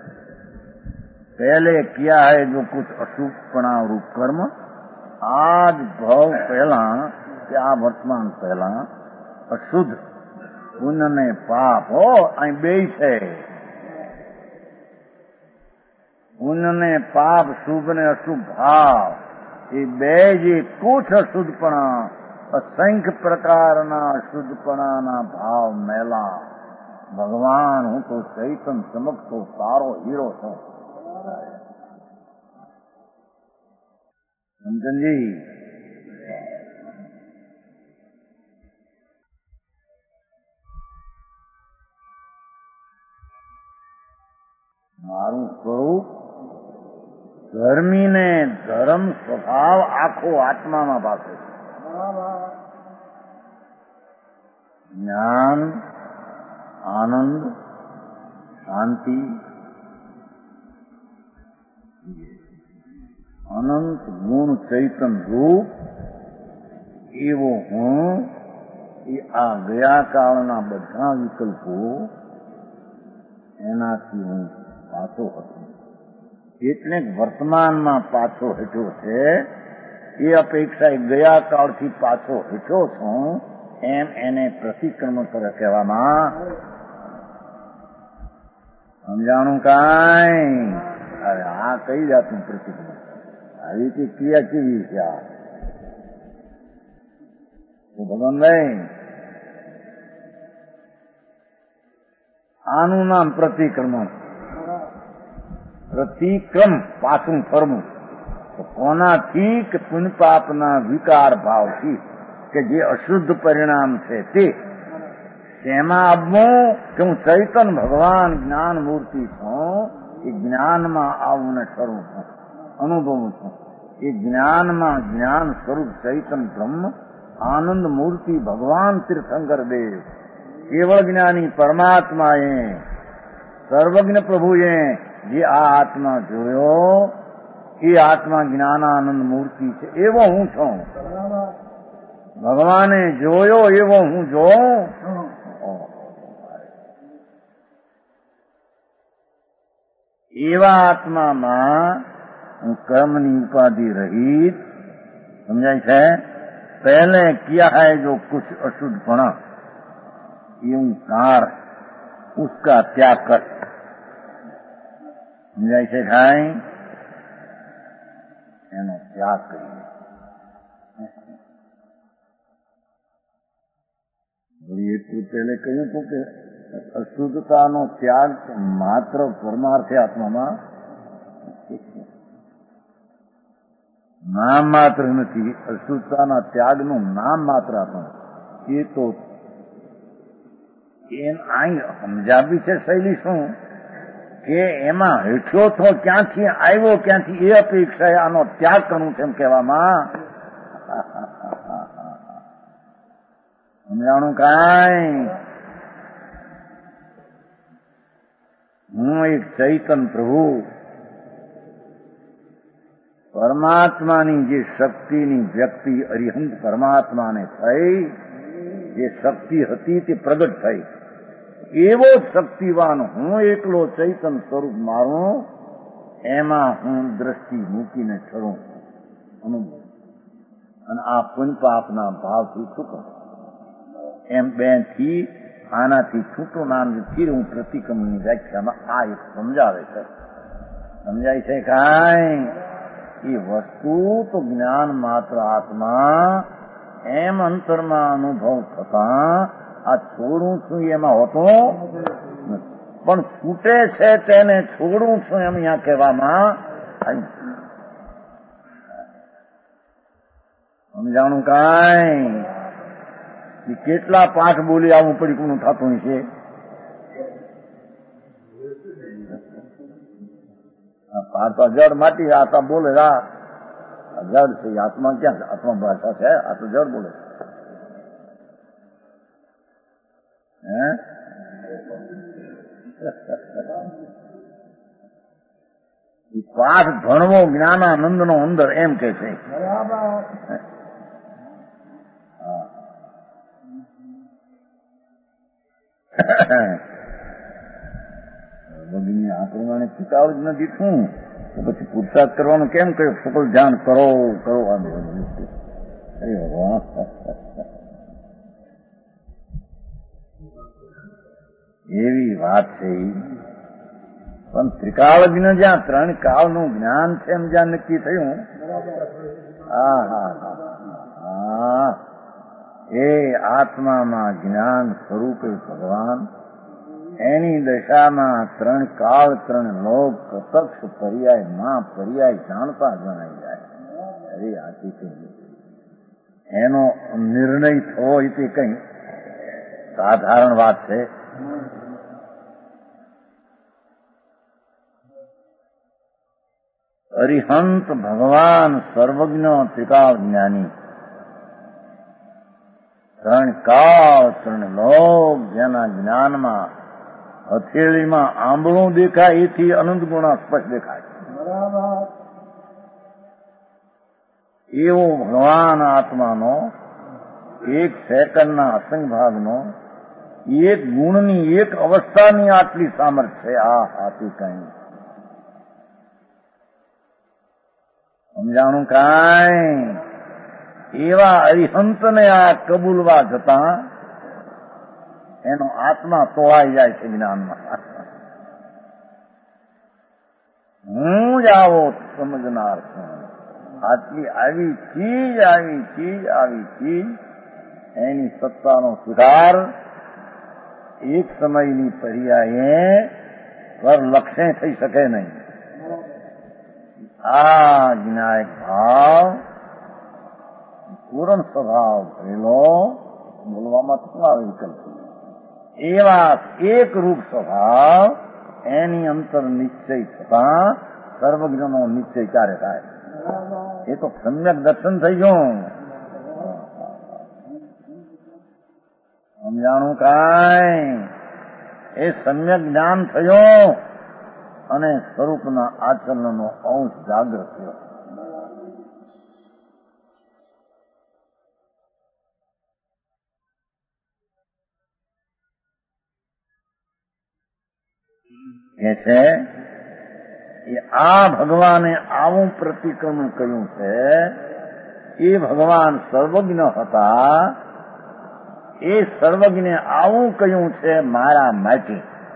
पहले किया है जो कुछ अशुभपणा रूप कर्म, आज भाव पहला क्या वर्तमान पहला अशुद्ध पुण्य ने पाप हो अहीं बे छे। पुण्य ने पाप, शुभ ने अशुभ भाव, ये बे जे कुछ अशुद्धपणा, असंख्य प्रकारना अशुद्धपणाना भाव मेला। भगवान हूं तो चैतन्य चमकतो सारो हीरो छूं। समझन जी, मारू स्वरूप धर्मी ने धर्म स्वभाव आखो आत्मा में पासे। ज्ञान, आनंद, शांति, अनंत गुण चैतन रूप एवो हूँ। ये आ गया कालना बधा विकल्पो एनाथी हूँ पाछो हतो। એટલે વર્તમાનમાં પાછો હેઠો છે, એ અપેક્ષા ગયા કાળથી પાછો હેઠો છું એમ એને પ્રતિક્રમણ કરે કહેવામાં સમજાણું કાંઈ? અરે આ કઈ જાતનું પ્રતિક્રમણ? આવી રીતે ક્રિયા કેવી છે આ? ભગવાનભાઈ, આનું નામ પ્રતિક્રમણ. પ્રતિક્રમ પાછું ફરવું. કોનાથી? કે પુણ્ય પાપના વિકાર ભાવથી, કે જે અશુદ્ધ પરિણામ છે તે શેમાં આવવું? કે હું ચૈતન ભગવાન જ્ઞાન મૂર્તિ છું, એ જ્ઞાનમાં આવું ને શરૂ છું, અનુભવું છું. એ જ્ઞાનમાં જ્ઞાન સ્વરૂપ ચૈતન બ્રહ્મ આનંદ મૂર્તિ ભગવાન તીર્થંકર દેવ કેવળ જ્ઞાની પરમાત્માએ સર્વજ્ઞ પ્રભુએ જે આ આત્મા જોયો, એ આત્મા જ્ઞાનાનંદ મૂર્તિ છે, એવો હું છું. ભગવાને જોયો એવો હું જોઉં. એવા આત્મામાં હું કર્મની ઉપાધિ रहित, समझाई है। पहले किया है जो कुछ अशुद्धपणा, ये कार उसका त्याग कर। समझाई है भाई, એનો ત્યાગ કરીએ. એટલું પહેલે કહ્યું હતું કે અશુદ્ધતાનો ત્યાગ માત્ર પરમાર્થે આત્મામાં નામ માત્ર નથી. અશુદ્ધતાના ત્યાગનું નામ માત્ર આત્મા, એ તો અહીં સમજાવી છે શૈલી શું કે એમાં હેઠો તો ક્યાંથી આવ્યો, ક્યાંથી એ અપેક્ષાએ આનો ત્યાગ કરવું છે એમ કહેવામાં સમજાણું કાંઈ? હું એક ચૈતન પ્રભુ પરમાત્માની જે શક્તિની વ્યક્તિ અરિહંત પરમાત્માને થઈ, જે શક્તિ હતી તે પ્રગટ થઈ, એવો જ શક્તિવાન હું એકલો ચૈતન સ્વરૂપ મારું, એમાં હું દ્રષ્ટિ મૂકીને ઠરું અનુભવ. અને આ પુણ્ય પાપના ભાવથી છૂટો, એમ બેથી આનાથી છૂટો નામથી હું પ્રતિક્રમણની વ્યાખ્યામાં આ એક સમજાવે છે. સમજાય છે કાંઈ? એ વસ્તુ તો જ્ઞાન માત્ર આત્મા એમ અંતરમાં અનુભવ થતા આ છોડું છું એમાં હોતો પણ છૂટે છે તેને છોડું છું એમ અહીંયા કહેવામાં સમજાણું કાંઈ? કેટલા પાઠ બોલી આવું પડીકું થતું છે. પાઠ તો જડ માટી, આતા બોલે જડ છે. આત્મા ક્યાં? આત્મા ભાષા છે, આ તો જડ બોલે. પાઠ ભણવો જ્ઞાનાનંદ નો અંદર એમ કે છે. સર્વજ્ઞ આ પ્રમાણે ચૂકાવ જ નથી શું તો પછી પુરુષાર્થ કરવાનું કેમ કહ્યું? સકલ ધ્યાન કરો કરો આ એવી વાત છે. પણ ત્રિકાળજ્ઞ જ્યાં ત્રણ કાળનું જ્ઞાન છે એમ જ્યાં નક્કી થયું, એ આત્મામાં જ્ઞાન સ્વરૂપે ભગવાન, એની દશામાં ત્રણ કાળ ત્રણ લોક પ્રત્યક્ષ પર્યાય માં પર્યાય જાણતા જણાઈ જાય. અરે આથી કઈ એનો નિર્ણય થવો એ કઈ સાધારણ વાત છે. અરિહંત ભગવાન સર્વજ્ઞ ત્રિકાળ જ્ઞાની, ત્રણ કાળ ત્રણ લોક જેના જ્ઞાનમાં હથેળીમાં આંબળું દેખાય એથી અનંત ગુણા સ્પષ્ટ દેખાય. એવો ભગવાન આત્માનો એક સેકન્ડના અસંગ ભાગનો એક ગુણની એક અવસ્થાની આટલી સામર્થ્ય છે. આ હાથી કઈ સમજાણું કાંઈ? એવા અરિહંતને આ કબૂલવા જતા એનો આત્મા તોળાઈ જાય છે જ્ઞાનમાં. હું જ આવો સમજનાર છું. આટલી આવી ચીજ એની સત્તાનો સુધાર એક સમયની પર્યાયે પર લક્ષે થઈ શકે નહીં. આ જ્ઞાયક ભાવ પૂર્ણ સ્વભાવ થયેલો, બોલવામાં શું આવે વિકલ્પ, એવા એક રૂપ સ્વભાવ એની અંતર નિશ્ચય થતા સર્વજ્ઞનો નિશ્ચય ક્યારે થાય? એ તો સમ્યક દર્શન થઈ ગયું. સમજાણું કાંઈ? એ સમ્યક જ્ઞાન થયો અને સ્વરૂપના આચરણનો અંશ જાગ્રત થયો. એ છે એ આ ભગવાને આવું પ્રતિક્રમણ કર્યું છે. એ ભગવાન સર્વજ્ઞ હતા, એ સર્વજ્ઞે આવું કહ્યું છે મારા માટે.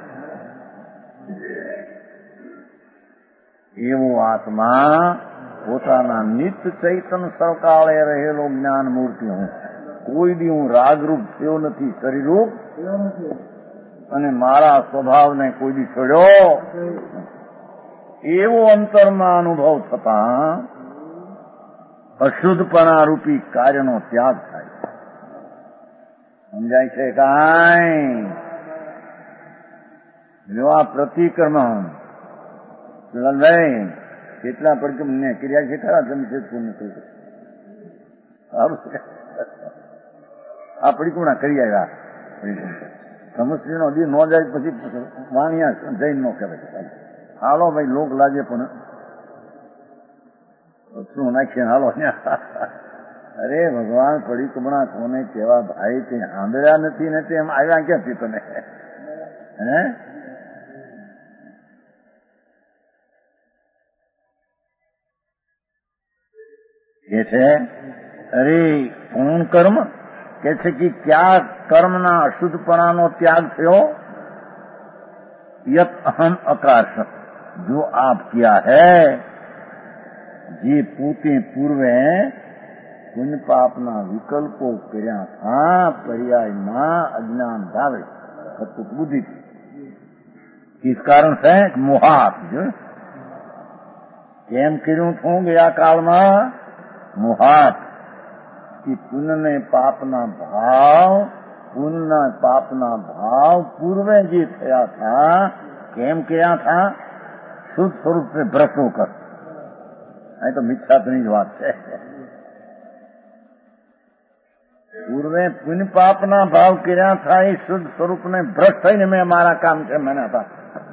એવો આત્મા પોતાના નિત્ય ચૈતન સર્વકાળે રહેલો જ્ઞાન મૂર્તિ હું. કોઈ દી હું રાગરૂપ થયો નથી, શરીરરૂપ અને મારા સ્વભાવને કોઈ દી છોડ્યો. એવો અંતરમાં અનુભવ થતા અશુદ્ધપણા રૂપી કાર્યનો ત્યાગ થાય. સમજાય છે કાંઈ? જો આ પ્રતિક્રમણ ભાઈ કેટલા પડકે મને ક્રિયા છે ખરા જમશેદ પૂર્ણ થઈ આ પડીકુણા કરી આવ્યા. સમસ્યાનો દી ન જાય પછી વાણિયા જઈને ન કહેવાય. હાલો ભાઈ લોક લાગે પણ શું નાખીએ હાલો. અરે ભગવાન પડીકુણા કોને કેવા ભાઈ તે સાંભળ્યા નથી ને તેમ આવ્યા ક્યાંથી તમે? હે કે છે અરે કોણ કર્મ કે છે કે ક્યાં કર્મના અશુદ્ધપણાનો ત્યાગ થયો? યત અહમ આકાશ, જો આપ કિયા હૈ જે પોતે પૂર્વે પુण्य પાપના વિકલ્પો કર્યા હતા, પર્યાયમાં અજ્ઞાન ભાવે સતુત બુદ્ધિ. किस कारण से? मोहात. કેમ કર્યું છું ગયા કાળમાં? મોહાત. कि पुण्य ने पापना भाव पूर्वे જે થયા था કેમ કર્યા था? શુદ્ધ સ્વરૂપ से भ्रष्ट होकर. અહીં તો મિથ્યાત્વની જ વાત છે. પૂર્વે પુण्य પાપના ભાવ કર્યા था એ શુદ્ધ સ્વરૂપને ભ્રષ્ટ થઈને મેં મારા કામ છે મને હતા.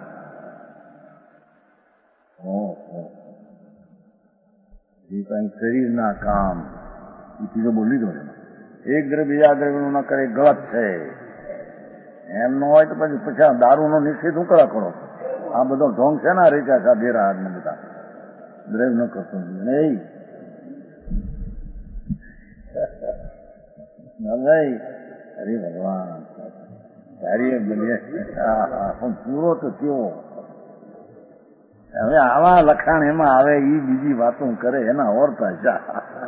એ કઈ શરીરના કામ એ ચીજો બોલી દો. એક દ્રવ્ય બીજા દ્રવ્યનું ન કરે ગલત છે. એમ ન હોય તો પછી દારૂનો નિષેધ હું કરો. આ બધો ઢોંગ છે ને રીચા છે ડેરા ને બધા દ્રવ ન કરતો નહીં ભાઈ. હરે ભગવાન કાર્ય બને પણ પૂરો તો કેવો. હવે આવા લખાણ એમાં આવે એ બીજી વાતો કરે એના ઓરતા જા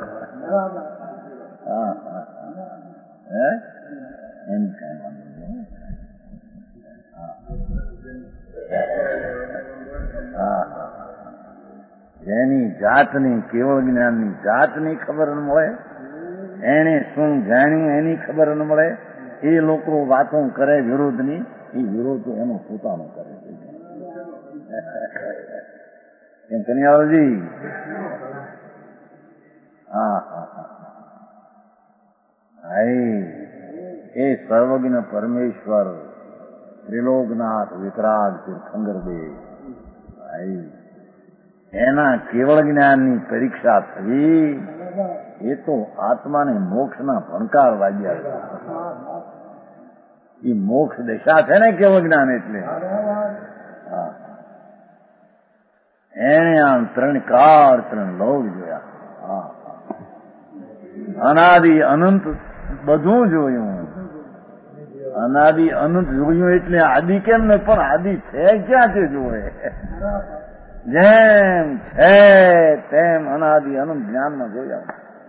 એમ કઈ જેની જાતની કેવળ જ્ઞાનની જાતની ખબર ન મળે, એને શું જાણ્યું એની ખબર ન મળે, એ લોકો વાતો કરે વિરોધની, એ વિરોધ એનો પોતાનો કરે છે. એમ કનૈયાલાલજી એ સર્વજ્ઞ પરમેશ્વર ત્રિલોકનાથ વિતરાગ તીર્થંકર દેવ એના કેવળ જ્ઞાનની પરીક્ષા થવી એ તો આત્માને મોક્ષના ભણકાર વાગ્યા. એ મોક્ષ દશા છે ને કેવળ જ્ઞાન એટલે. એને આમ ત્રણ કાર ત્રણ લોક જોયા, અનાદિ અનંત બધું જોયું. અનાદિ અનંત જોયું એટલે આદિ કેમ ને, પણ આદિ છે ક્યાં છે જોવે. જેમ છે તેમ અનાદિ અનંત જ્ઞાનમાં જોયા.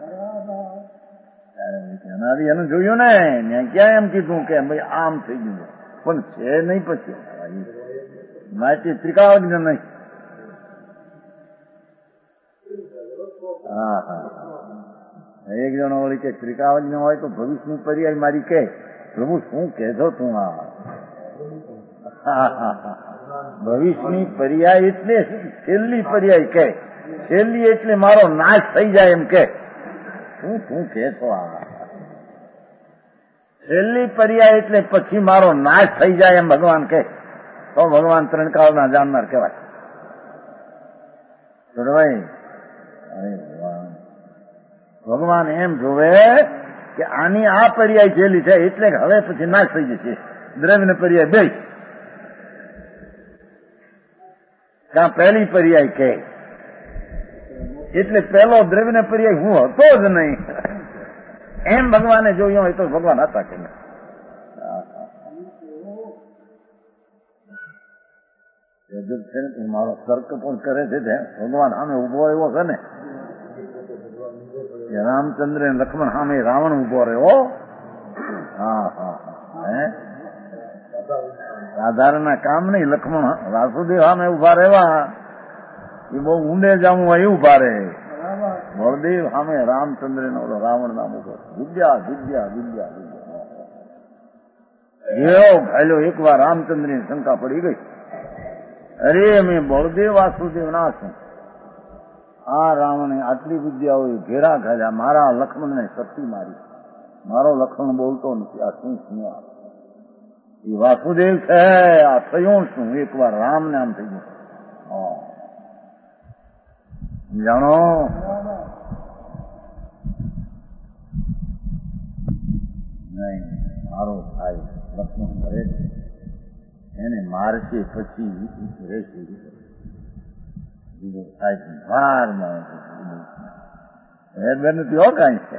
અનાદિ અનંત જોયું ને ત્યાં ક્યાં એમ કીધું કે ભાઈ આમ થઈ ગયું, પણ છે નહીં. પછી માટે ત્રિકાવજ્ઞ નહીં. એક જણો વળી કે ત્રિકાવજ્ઞ હોય તો ભવિષ્યની પર્યાય મારી કે પ્રભુ શું કહેતો તું? ભવિષ્યની પર્યાય એટલે છેલ્લી પર્યાય કે, છેલ્લી એટલે મારો નાશ થઈ જાય એમ કે. શું કહેતો? છેલ્લી પર્યાય એટલે પછી મારો નાશ થઈ જાય એમ ભગવાન કે, તો ભગવાન ત્રણ કાળના જાણનાર કહેવાય. ભાઈ ભગવાન એમ જોવે કે આની આ પર્યાય છેલ્લી છે એટલે હવે પછી નાશ થઈ જશે. દ્રવ્ય પર્યાય બે કાં પહેલી પર્યાય કે એટલે પહેલો દ્રવ્ય પર્યાય હું હતો જ નહીં એમ ભગવાને જોયું હોય તો ભગવાન હતા કે નહીં? મારો તર્ક પણ કરે છે ભગવાન સામે ઉભો એવો છે ને. રામચંદ્ર લક્ષ્મણ સામે રાવણ ઉભો રહ્યો. સાધારણ કામ નહીં. લક્ષ્મણ વાસુદેવ સામે ઉભા રહેવા એ બહુ ઊંડે જવું હોય એ ઉભા રહે. બળદેવ સામે રામચંદ્ર નો રાવણ નામ ઉભો. વિદ્યા વિદ્યા વિદ્યા વિદ્યા જેવો ઘાયલો એકવાર રામચંદ્ર ની શંકા પડી ગઈ. અરે મેં બળદેવ વાસુદેવ ના છું, આ રાવણે આટલી વિદ્યાઓ ઘેરા ઘાલ્યા, મારા લક્ષ્મણને શક્તિ મારી, મારો લક્ષ્મણ બોલતો નથી. આ શું શું? એ વાસુદેવ છે, આ થયું શું? એકવાર રામ નામ થઈ ગયું. જાણો નહીં મારો ભાઈ લક્ષ્મણ કરે છે, એને મારશે પછી રહેશે. બેન થયો કઈ છે.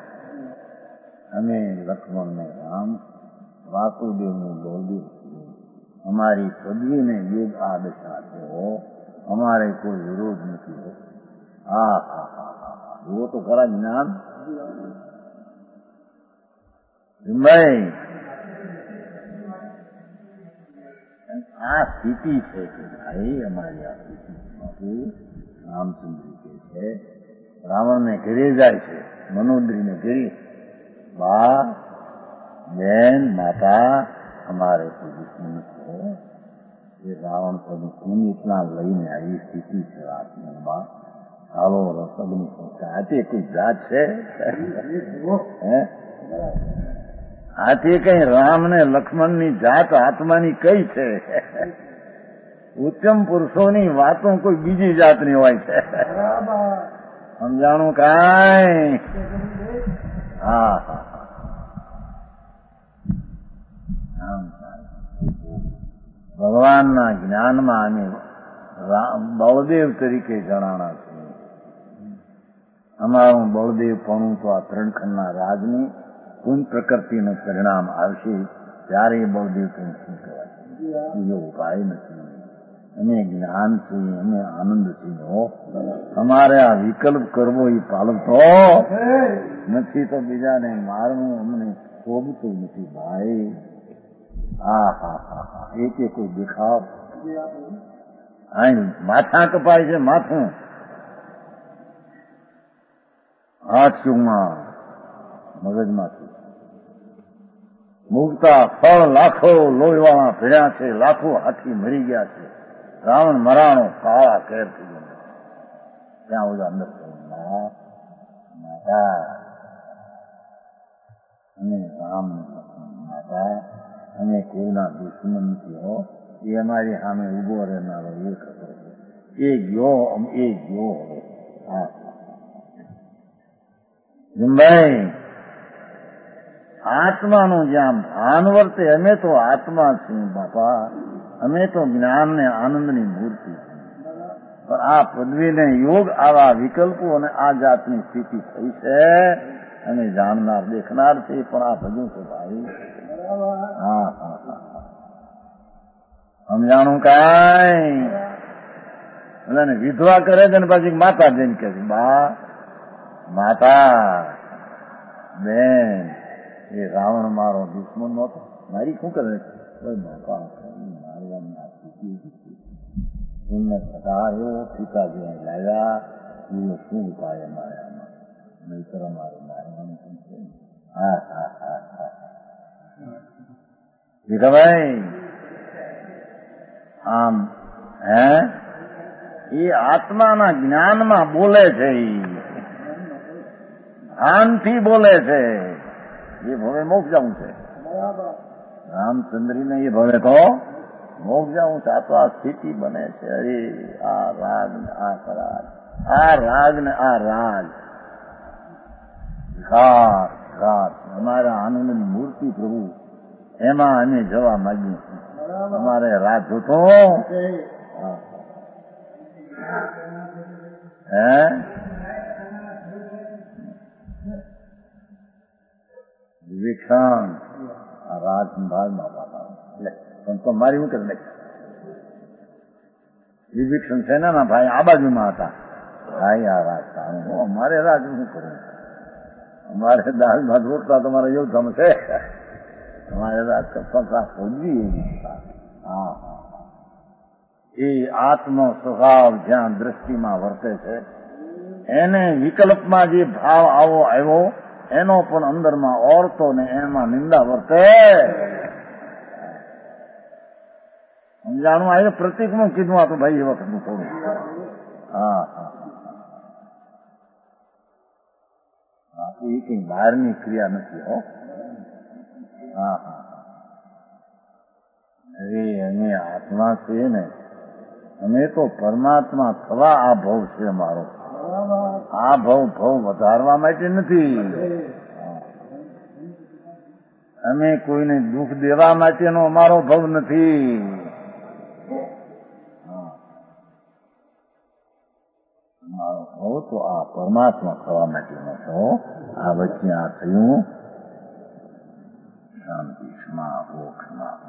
અમે લક્ષ્મણ ને રામ, વાસુદેવ ને બળદેવ, અમારી પદવીને યુગ આ દશા છે. અમારે કોઈ વિરોધ નથી. એવો તો ખરા જ્ઞાન. ભાઈ આ સ્થિતિ છે કે ભાઈ અમારી આ સ્થિતિ રામચંદ્ર કે છે. રાવણને ઘેરે જાય છે, મનોદરીને ઘેરી, બા બેન માતા અમારે કોઈ દુશ્મન છે. એ રાવણ પદનું ખૂન એટલા લઈને આવી સ્થિતિ છે આત્મામાં. હાલો રસગની સંસ્થા આથી કોઈ જાત છે? આથી કઈ રામ ને લક્ષ્મણ ની જાત આત્માની કઈ છે? ઉત્તમ પુરુષોની વાતો કોઈ બીજી જાતની હોય છે. સમજાણું કાંઈ? ભગવાનના જ્ઞાનમાં અમે બળદેવ તરીકે જણાણા છીએ. અમારું બળદેવપણું તો આ ત્રણખંડના રાજની કોઈ પ્રકૃતિનું પરિણામ આવશે ત્યારે બળદેવ કંઈ શું કહેવાય? બીજો ઉપાય નથી. અમે જ્ઞાન છીએ, અમે આનંદ છીએ. અમારે આ વિકલ્પ કરવો એ પાલતો નથી, તો બીજાને મારવું અમને શોભતું નથી ભાઈ. હા હા હા હા, એક કોઈ દેખાવ માથા કપાય છે, માથું હાથ ચૂમાં મગજમાંથી મૂકતા ફળ લાખો લોહીવાળા ભેળ્યા છે, લાખો હાથી મરી ગયા છે, રાવણ મરાણો કાળા કેર થઈ ગયો. ત્યાં બધા અંદર માતા અને રામ માતા અમે કોઈના દુશ્મન નથી હો. એ અમારી સામે ઉભો રહેનારો એક હતો. એ ગયો હવે. હા ભાઈ, આત્માનું જ્યાં ભાન વર્તે, અમે તો આત્મા છીએ બાપા. અમે તો જ્ઞાન ને આનંદની મૂર્તિ છીએ. પણ આ પદવીને યોગ આવા વિકલ્પો અને આ જાતની સ્થિતિ થઈ છે. અને જાણનાર દેખનાર છે, પણ આ ભજવું છે ભાઈ. હા હા હા, સમજાણું કાંઈ? એટલે વિધવા કરે છે ને પછી માતા જઈને કે છે, બા માતા બેન, એ રાવણ મારો દુશ્મન નહોતો, મારી શું કરે? બાપા મારવાની થતા એવો સીતાજી લાવ્યા, એવો શું ઉપાય અમારે આમાં? નહીતર અમારે મારવાનું શું છે? હા હા હા હા, ભાઈ આમ એ આત્માના જ્ઞાનમાં બોલે છે, ભાનથી બોલે છે. એ ભવે મોક્ષ જવું છે. રામચંદ્રીને એ ભવે તો મોક્ષ જવું છે. આ તો આ સ્થિતિ બને છે. અરે આ રાગ ને આ કરાગ, આ રાગ ને આ રાગ, ઘાત અમારા આનંદની મૂર્તિ પ્રભુ, એમાં અમે જવા માંગીએ છીએ. અમારે રાત જોતો વિવેક્ષણ આ રાજ સંભાળમાં પણ તો મારી શું કરી નાખી. વિવેક્ષણ છે ને ભાઈ આ બાજુમાં હતા. ભાઈ આ રાજ અમારે રાજ શું કરું? અમારે દાળ ભાત રોટલા તમારે એવું જમશે. તમારે રાજ કરતા શોધવી એવી. હા હા, એ આત્મ સ્વભાવ જ્યાં દ્રષ્ટિમાં વર્તે છે, એને વિકલ્પમાં જે ભાવ આવ્યો એનો પણ અંદરમાં ઓરતો ને એમાં નિંદા વર્તે. સમજાણું આવ્યું? પ્રતિકનું કીધું આ તો ભાઈ એ વખતનું થોડું. હા હા, એ કઈ બહારની ક્રિયા નથી હો. હા હા, અરે અમે આત્મા છીએ ને, અમે તો પરમાત્મા થવા આ ભવ છે અમારો. આ ભવ વધારવા માટે નથી. અમે કોઈને દુઃખ દેવા માટેનો અમારો ભવ નથી. અમારો ભવ તો આ પરમાત્મા થવા માટેનો છે. આ વચ્ચે આ થયું શાંતિ ક્ષમા મોક્ષમાં.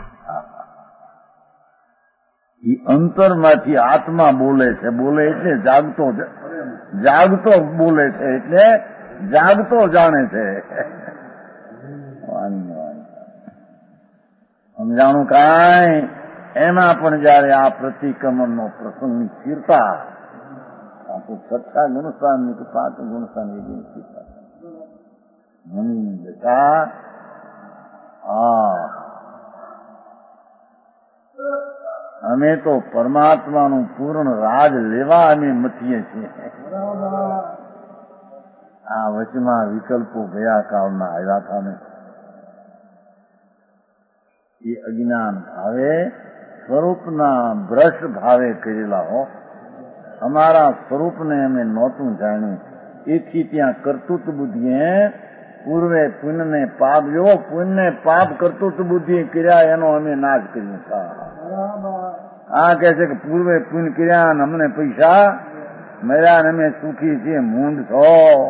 એ અંતરમાંથી આત્મા બોલે છે. બોલે એટલે જાગતો બોલે છે, એટલે જાગતો જાણે છે. સમજાણું કાંઈ? એમાં પણ જયારે આ પ્રતિક્રમણનો પ્રસંગની સ્થિરતા, આ તો છઠ્ઠા ગુણસ્થાનની કે પાંચ ગુણસ્થાન એવી સ્થિરતા મની દશા. અમે તો પરમાત્માનું પૂર્ણ રાજ લેવા અમે મથીએ છીએ. આ વચમાં વિકલ્પો ગયા કાળના આવ્યા હતા ને, એ અજ્ઞાન ભાવે સ્વરૂપના ભ્રષ્ટ ભાવે કરેલા હો. અમારા સ્વરૂપને અમે નહોતું જાણ્યું, એથી ત્યાં કર્તૃત્વ બુદ્ધિએ પૂર્વે પુણ્ય ને પાપ જો પુણ્ય ને પાપ કરતું બુદ્ધિ કર્યા એનો અમે નાશ કર્યું. આ કહે છે કે પૂર્વે પુણ્ય કર્યા ને અમને પૈસા મળ્યા ને અમે સુખી છીએ. મૂંડ છો.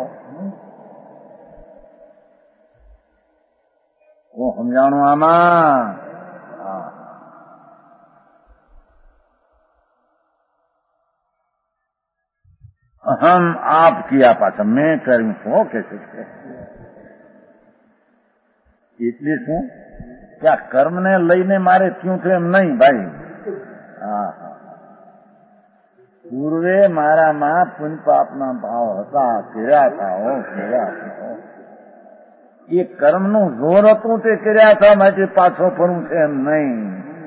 હું સમજાણું આમાં. અહમ આપ કિયા પાછા મેં કર્યું શું કે છે એટલે શું કે આ કર્મને લઈને મારે થયું છે એમ નહીં ભાઈ. હા પૂર્વે મારામાં પુણ્ય પાપના ભાવ હતા, કર્યા હતા. એ કર્મનું જોર હતું તે કર્યા હતા માટે પાછો ફરવું છે એમ નહીં.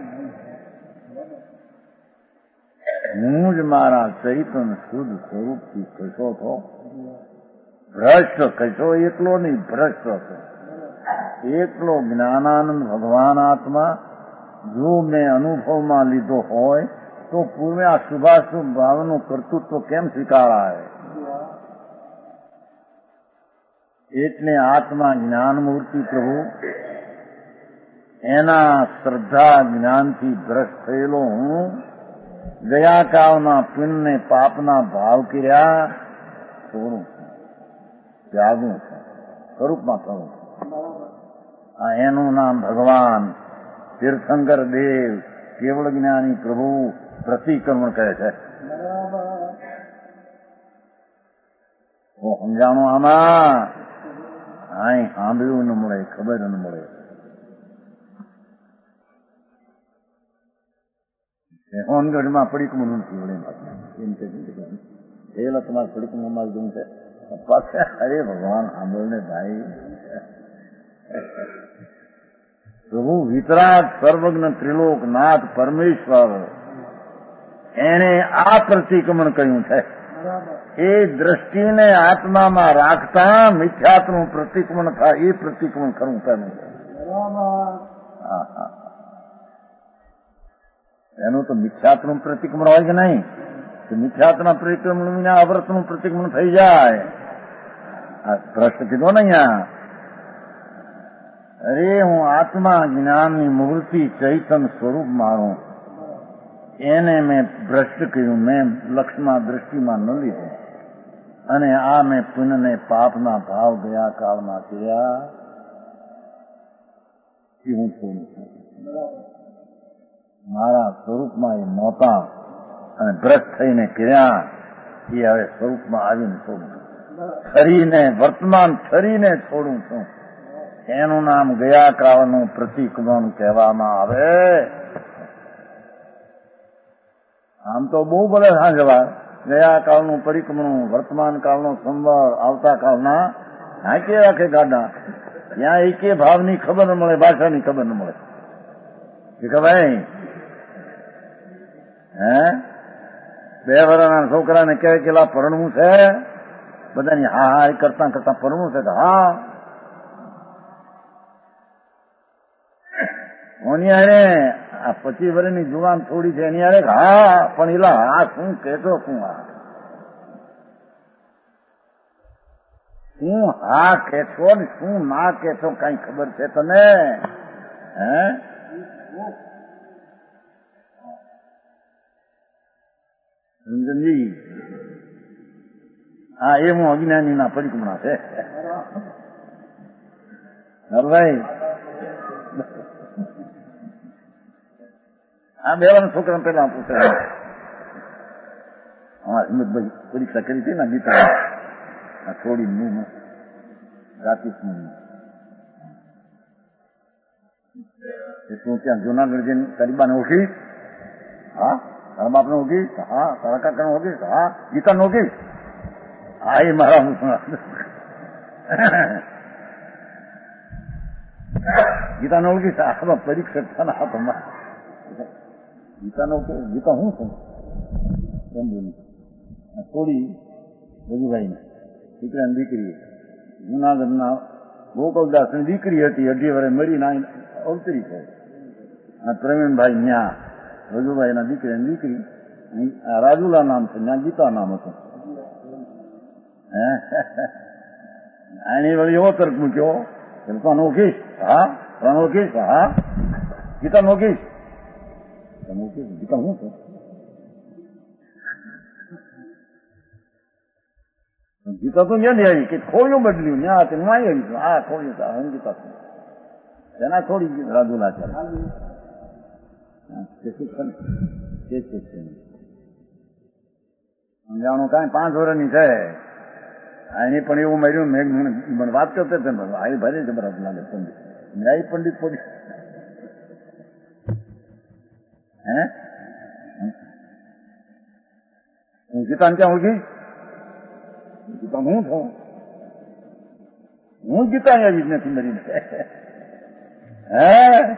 હું જ મારા ચૈતન્ય શુદ્ધ સ્વરૂપથી કશો હતો. ભ્રષ્ટ કશો એકલો નહીં, ભ્રષ્ટ હતો એકલો. જ્ઞાનાનંદ ભગવાન આત્મા જો મેં અનુભવમાં લીધો હોય તો પૂર્વે આ શુભાશુભ ભાવનું કર્તૃત્વ કેમ સ્વીકારાય? એટલે આત્મા જ્ઞાન મૂર્તિ પ્રભુ એના શ્રદ્ધા જ્ઞાનથી ભ્રષ્ટ થયેલો હું ગયા કાળના પુણ્ય પાપના ભાવ કર્યા છોડું છું, ત્યાગું છું, સ્વરૂપમાં કરું છું. આ એનું નામ ભગવાન તીર્થંકર દેવ કેવળ જ્ઞાની પ્રભુ પ્રતિક્રમણ કહે છે. હું સમજાણું આમાં. અહીં સાંભળ્યું ન મળે, ખબર ન મળે. હોનગઢમાં પડીકમું નથી વળે એમ કે તમારે પડીકમું મારું જવું છે પાસે. અરે ભગવાન સાંભળને ભાઈ. પ્રભુ વિતરાગ સર્વજ્ઞ ત્રિલોકનાથ પરમેશ્વર એને આ પ્રતિક્રમણ કહ્યું છે. એ દ્રષ્ટિને આત્મામાં રાખતા મિથ્યાત્વનું પ્રતિક્રમણ થાય એ પ્રતિક્રમણ કરવું પહેલું છે. એનું તો મિથ્યાત્વનું પ્રતિક્રમણ હોય કે નહીં? મિથ્યાત્વના પ્રતિક્રમણ વિના અવ્રતનું પ્રતિક્રમણ થઈ જાય. આ પ્રશ્ન કીધો ને અહીંયા. અરે હું આત્મા જ્ઞાનની મૂર્તિ ચૈતન્ય સ્વરૂપ મારું એને મેં ભ્રષ્ટ કર્યું. મેં લક્ષ્યમાં દ્રષ્ટિમાં ન લીધું અને આ મેં પુણ્યને પાપના ભાવ ગયા કાળમાં કર્યા એ હું છોડું છું. મારા સ્વરૂપમાં એ નહોતા અને ભ્રષ્ટ થઈને કર્યા એ હવે સ્વરૂપમાં આવીને છોડું છું. થરીને વર્તમાન થરીને છોડું છું. એનું નામ ગયા કાળનું પ્રતિક્રમણ કહેવામાં આવે. આમ તો બહુ બધા સાંજવા ગયા કાળનું પરિક્રમણ, વર્તમાન કાળનો સંવર, આવતા કાળના હાંકી રાખે ગાડા. ત્યાં એકે ભાવની ખબર ન મળે, ભાષાની ખબર ન મળે કે ભાઈ હે 2 વર્ષના છોકરાને કહે કે પરણવું છે, બધાની હા હા કરતા કરતા પરણવું છે. હા ઓની હારે આ 25 વર્ષની જુવાન થોડી છે એની હારે હા પણ એલા હા શું કેતો શું હા કેશો ને શું ના કેશો કઈ ખબર છે તને? હે સમજી? હા એ હું અજ્ઞાની ના પરિક્રમણા છે. ભાઈ આ 2 વર્ષના છોકરા પેલા પૂછે હિંમતભાઈ પરીક્ષા કરી હતી ને ગીતા થોડી નું રાતી તું ત્યાં જુનાગઢ જઈને તારી બાને ઓળખીશ? હા. તારા બાપને ઓળખીશ? હા. તારા કાકાને ઓળખીશ? હા. ગીતાને ઓળખીશ? હા એ મારા ગીતાને ઓળખીશ? હા પરીક્ષા થવાના હાથમાં ગીતાનો ગીતા શું છે એમ બોલી થોડી રજુભાઈ દીકરાની દીકરી જુનાગઢના ગોકળદાસની દીકરી હતી, 18 વર્ષે મળીને અવતરી છે. પ્રવીણભાઈ ન્યા રજુભાઈના દીકરાની દીકરી રાજુલા નામ છે, ત્યાં ગીતા નામ હતું. આની વળી એવો તર્ક મૂક્યો તો નોખીશ, હા નોખીશ, હા ગીતા નોખીશ, ગીતા શું છે? ગીતા તો યાદ આવી કે ખોયું બદલ્યું ને આ આવી આ ખોયું ગીતા એના થોડી ગયું રાજુલાચાર સમજાણું કાંઈ 5 વર્ષની છે એની પણ એવું માર્યું મેં મને વાત કરતો હતો આવી ભારે જબરદસ્ત લાગે પંડિત ન્યાય પંડિત પડી હે હું ગીતાને ક્યાં ઓળખી ગીતા હું છું હું ગીતા આવી જ નથી મરીને હે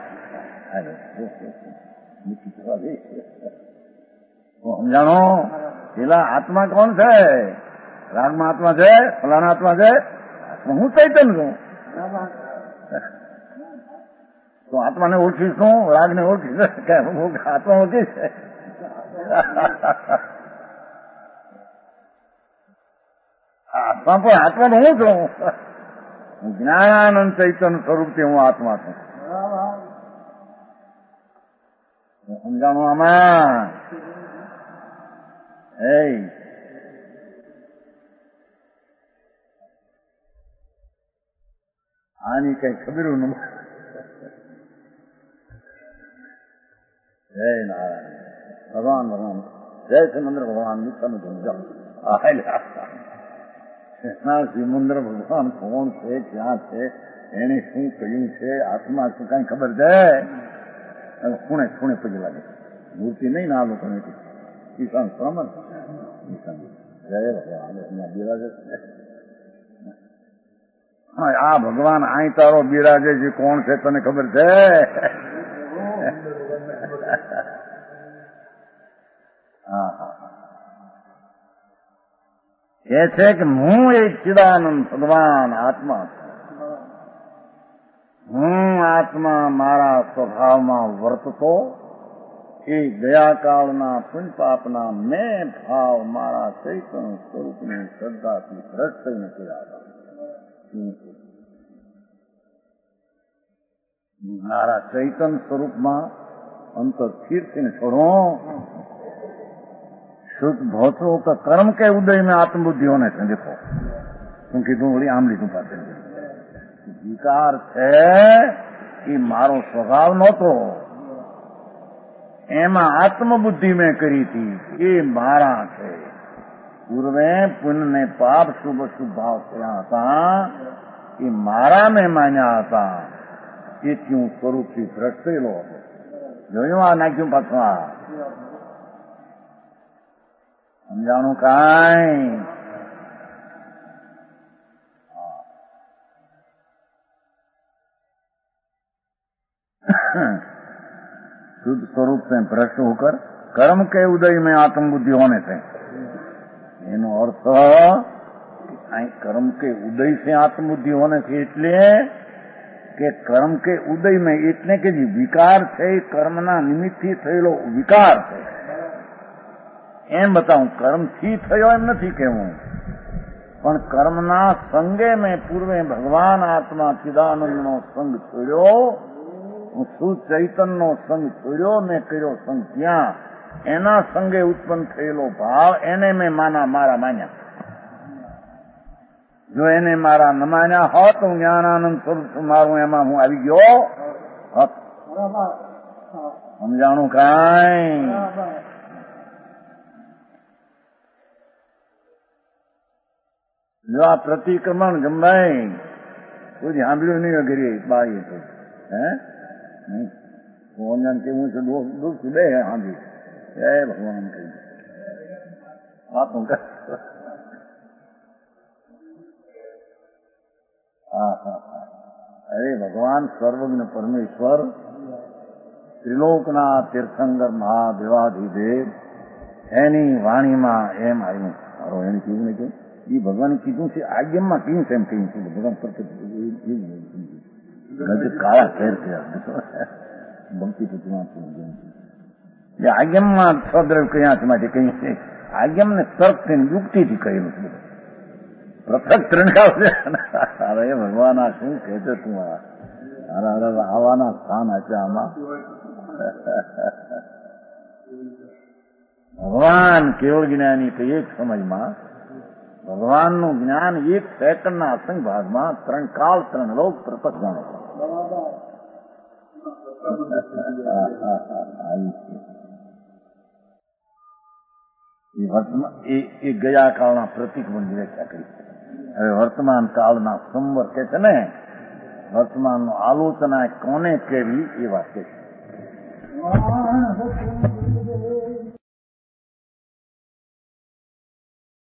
સમજાણો પેલા આત્મા કોણ છે? રાગમાં આત્મા છે, ફલાના આત્મા છે, હું ચૈતન છું. તો આત્માને ઓળખીશ શું? રાગને ઓળખીશ કે આત્મા ઓળખીશ? આત્મા પણ આત્મા તો હું છું. જ્ઞાનાનંદ ચૈતન સ્વરૂપથી હું આત્મા છું. સમજાણું આમાં? આની કઈ ખબર ન. જય નારાયણ ભગવાન ભગવાન જય સિમંદર ભગવાન નિત્યનું સમજાવ સિમંદર ભગવાન કોણ છે, ક્યાં છે, એને શું કહ્યું છે, આત્મા શું કઈ ખબર છે? ખૂણે ખૂણે પગે લાગે મૂર્તિ નહીં ના લોકોને કિસાન શ્રમણ જય ભગવાન બિરાજે. આ ભગવાન અહીં તારો બિરાજે છે કોણ છે તને ખબર છે? એ છે કે હું એક ચિદાનંદ ભગવાન આત્મા છું. હું આત્મા મારા સ્વભાવમાં વર્તતો એ ગયા કાળના પુણ્ય પાપના મેં ભાવ મારા ચૈતન્ય સ્વરૂપની શ્રદ્ધાથી ભ્રષ્ટ થઈને કર્યા. મારા ચૈતન્ય સ્વરૂપમાં અંતર સ્થિર થઈને છોડો શુદ્ધ ભોતો કે કર્મ કે ઉદય में आत्मबुद्धि होने से देखो तुम કીધું વળી આમ લીધું પાસે વિકાર છે એ મારો સ્વભાવ નહોતો, એમાં આત્મબુદ્ધિ મેં કરી હતી એ મારા છે. પૂર્વે પુણ્ય ને પાપ શુભ શુભ ભાવ થયા હતા એ મારા મેં માન્યા હતા, એથી હું સ્વરૂપથી ભ્રષ્ટ થયેલો હતો. જોયું આ નાખ્યું પાછું સમજાણું કાંઈ? शुद्ध स्वरूप से भ्रष्ट होकर कर्म के उदय में आत्मबुद्धि होने से एनो अर्थ कर्म के उदय से आत्मबुद्धि होने से એટલે કે કર્મ કે ઉદય में એટલે કે જે વિકાર છે એ કર્મના નિમિત્તથી થયેલો વિકાર છે એમ બતાવું. કર્મથી થયો એમ નથી કહેવું, પણ કર્મના સંગે મેં પૂર્વે ભગવાન આત્મા ચિદાનંદનો સંગ છોડ્યો, હું શુદ્ધ ચૈતનનો સંગ છોડ્યો, મેં કર્યો સંગ ત્યાં એના સંગે ઉત્પન્ન થયેલો ભાવ એને મેં મારા માન્યા. જો એને મારા ન માન્યા હોત હું જ્ઞાનાનંદ સ્વરૂપ મારું એમાં હું આવી ગયો હોત. સમજાણું કાંઈ? જો આ પ્રતિક્રમણ ગમભાઈ કોઈ સાંભળ્યું નહીં વગેરે બાઈ તો હે ભગવાન કેવું છે દુઃખ બે સાંભળી જય ભગવાન કહ્યું વાતું કર. અરે ભગવાન સર્વજ્ઞ પરમેશ્વર ત્રિલોકના તીર્થંકર મહાદેવાધિદેવ એની વાણીમાં એમ આવ્યું મારો એને કીધું ને કે એ ભગવાને કીધું છે આજ્ઞામાં કેવું છે એમ કહ્યું છે ભગવાન ગજ કાળા ફેર થયા ભક્તિ પૂછવા આજ્ઞામાં સ્વદ્રવ કયા છે માટે કહીએ છીએ આજ્ઞામને તર્કથી યુક્તિથી કહેલું છે. પૃથક ત્રણકાળ છે. અરે ભગવાન આ શું કે છે તું? આવાના સ્થાન આપ્યા આમાં. ભગવાન કેવળ જ્ઞાની તો એક સમયમાં ભગવાનનું જ્ઞાન એક સેકન્ડના અસંગ ભાગમાં 3 કાળ 3 લોક પ્રપત જાણે છે. એ ગયા કાળના પ્રતિક પણ વ્યાખ્યા કરી. હવે વર્તમાન કાળના સંવર કે છે ને, વર્તમાનનો આલોચના કોને કેવી એ વાત છે.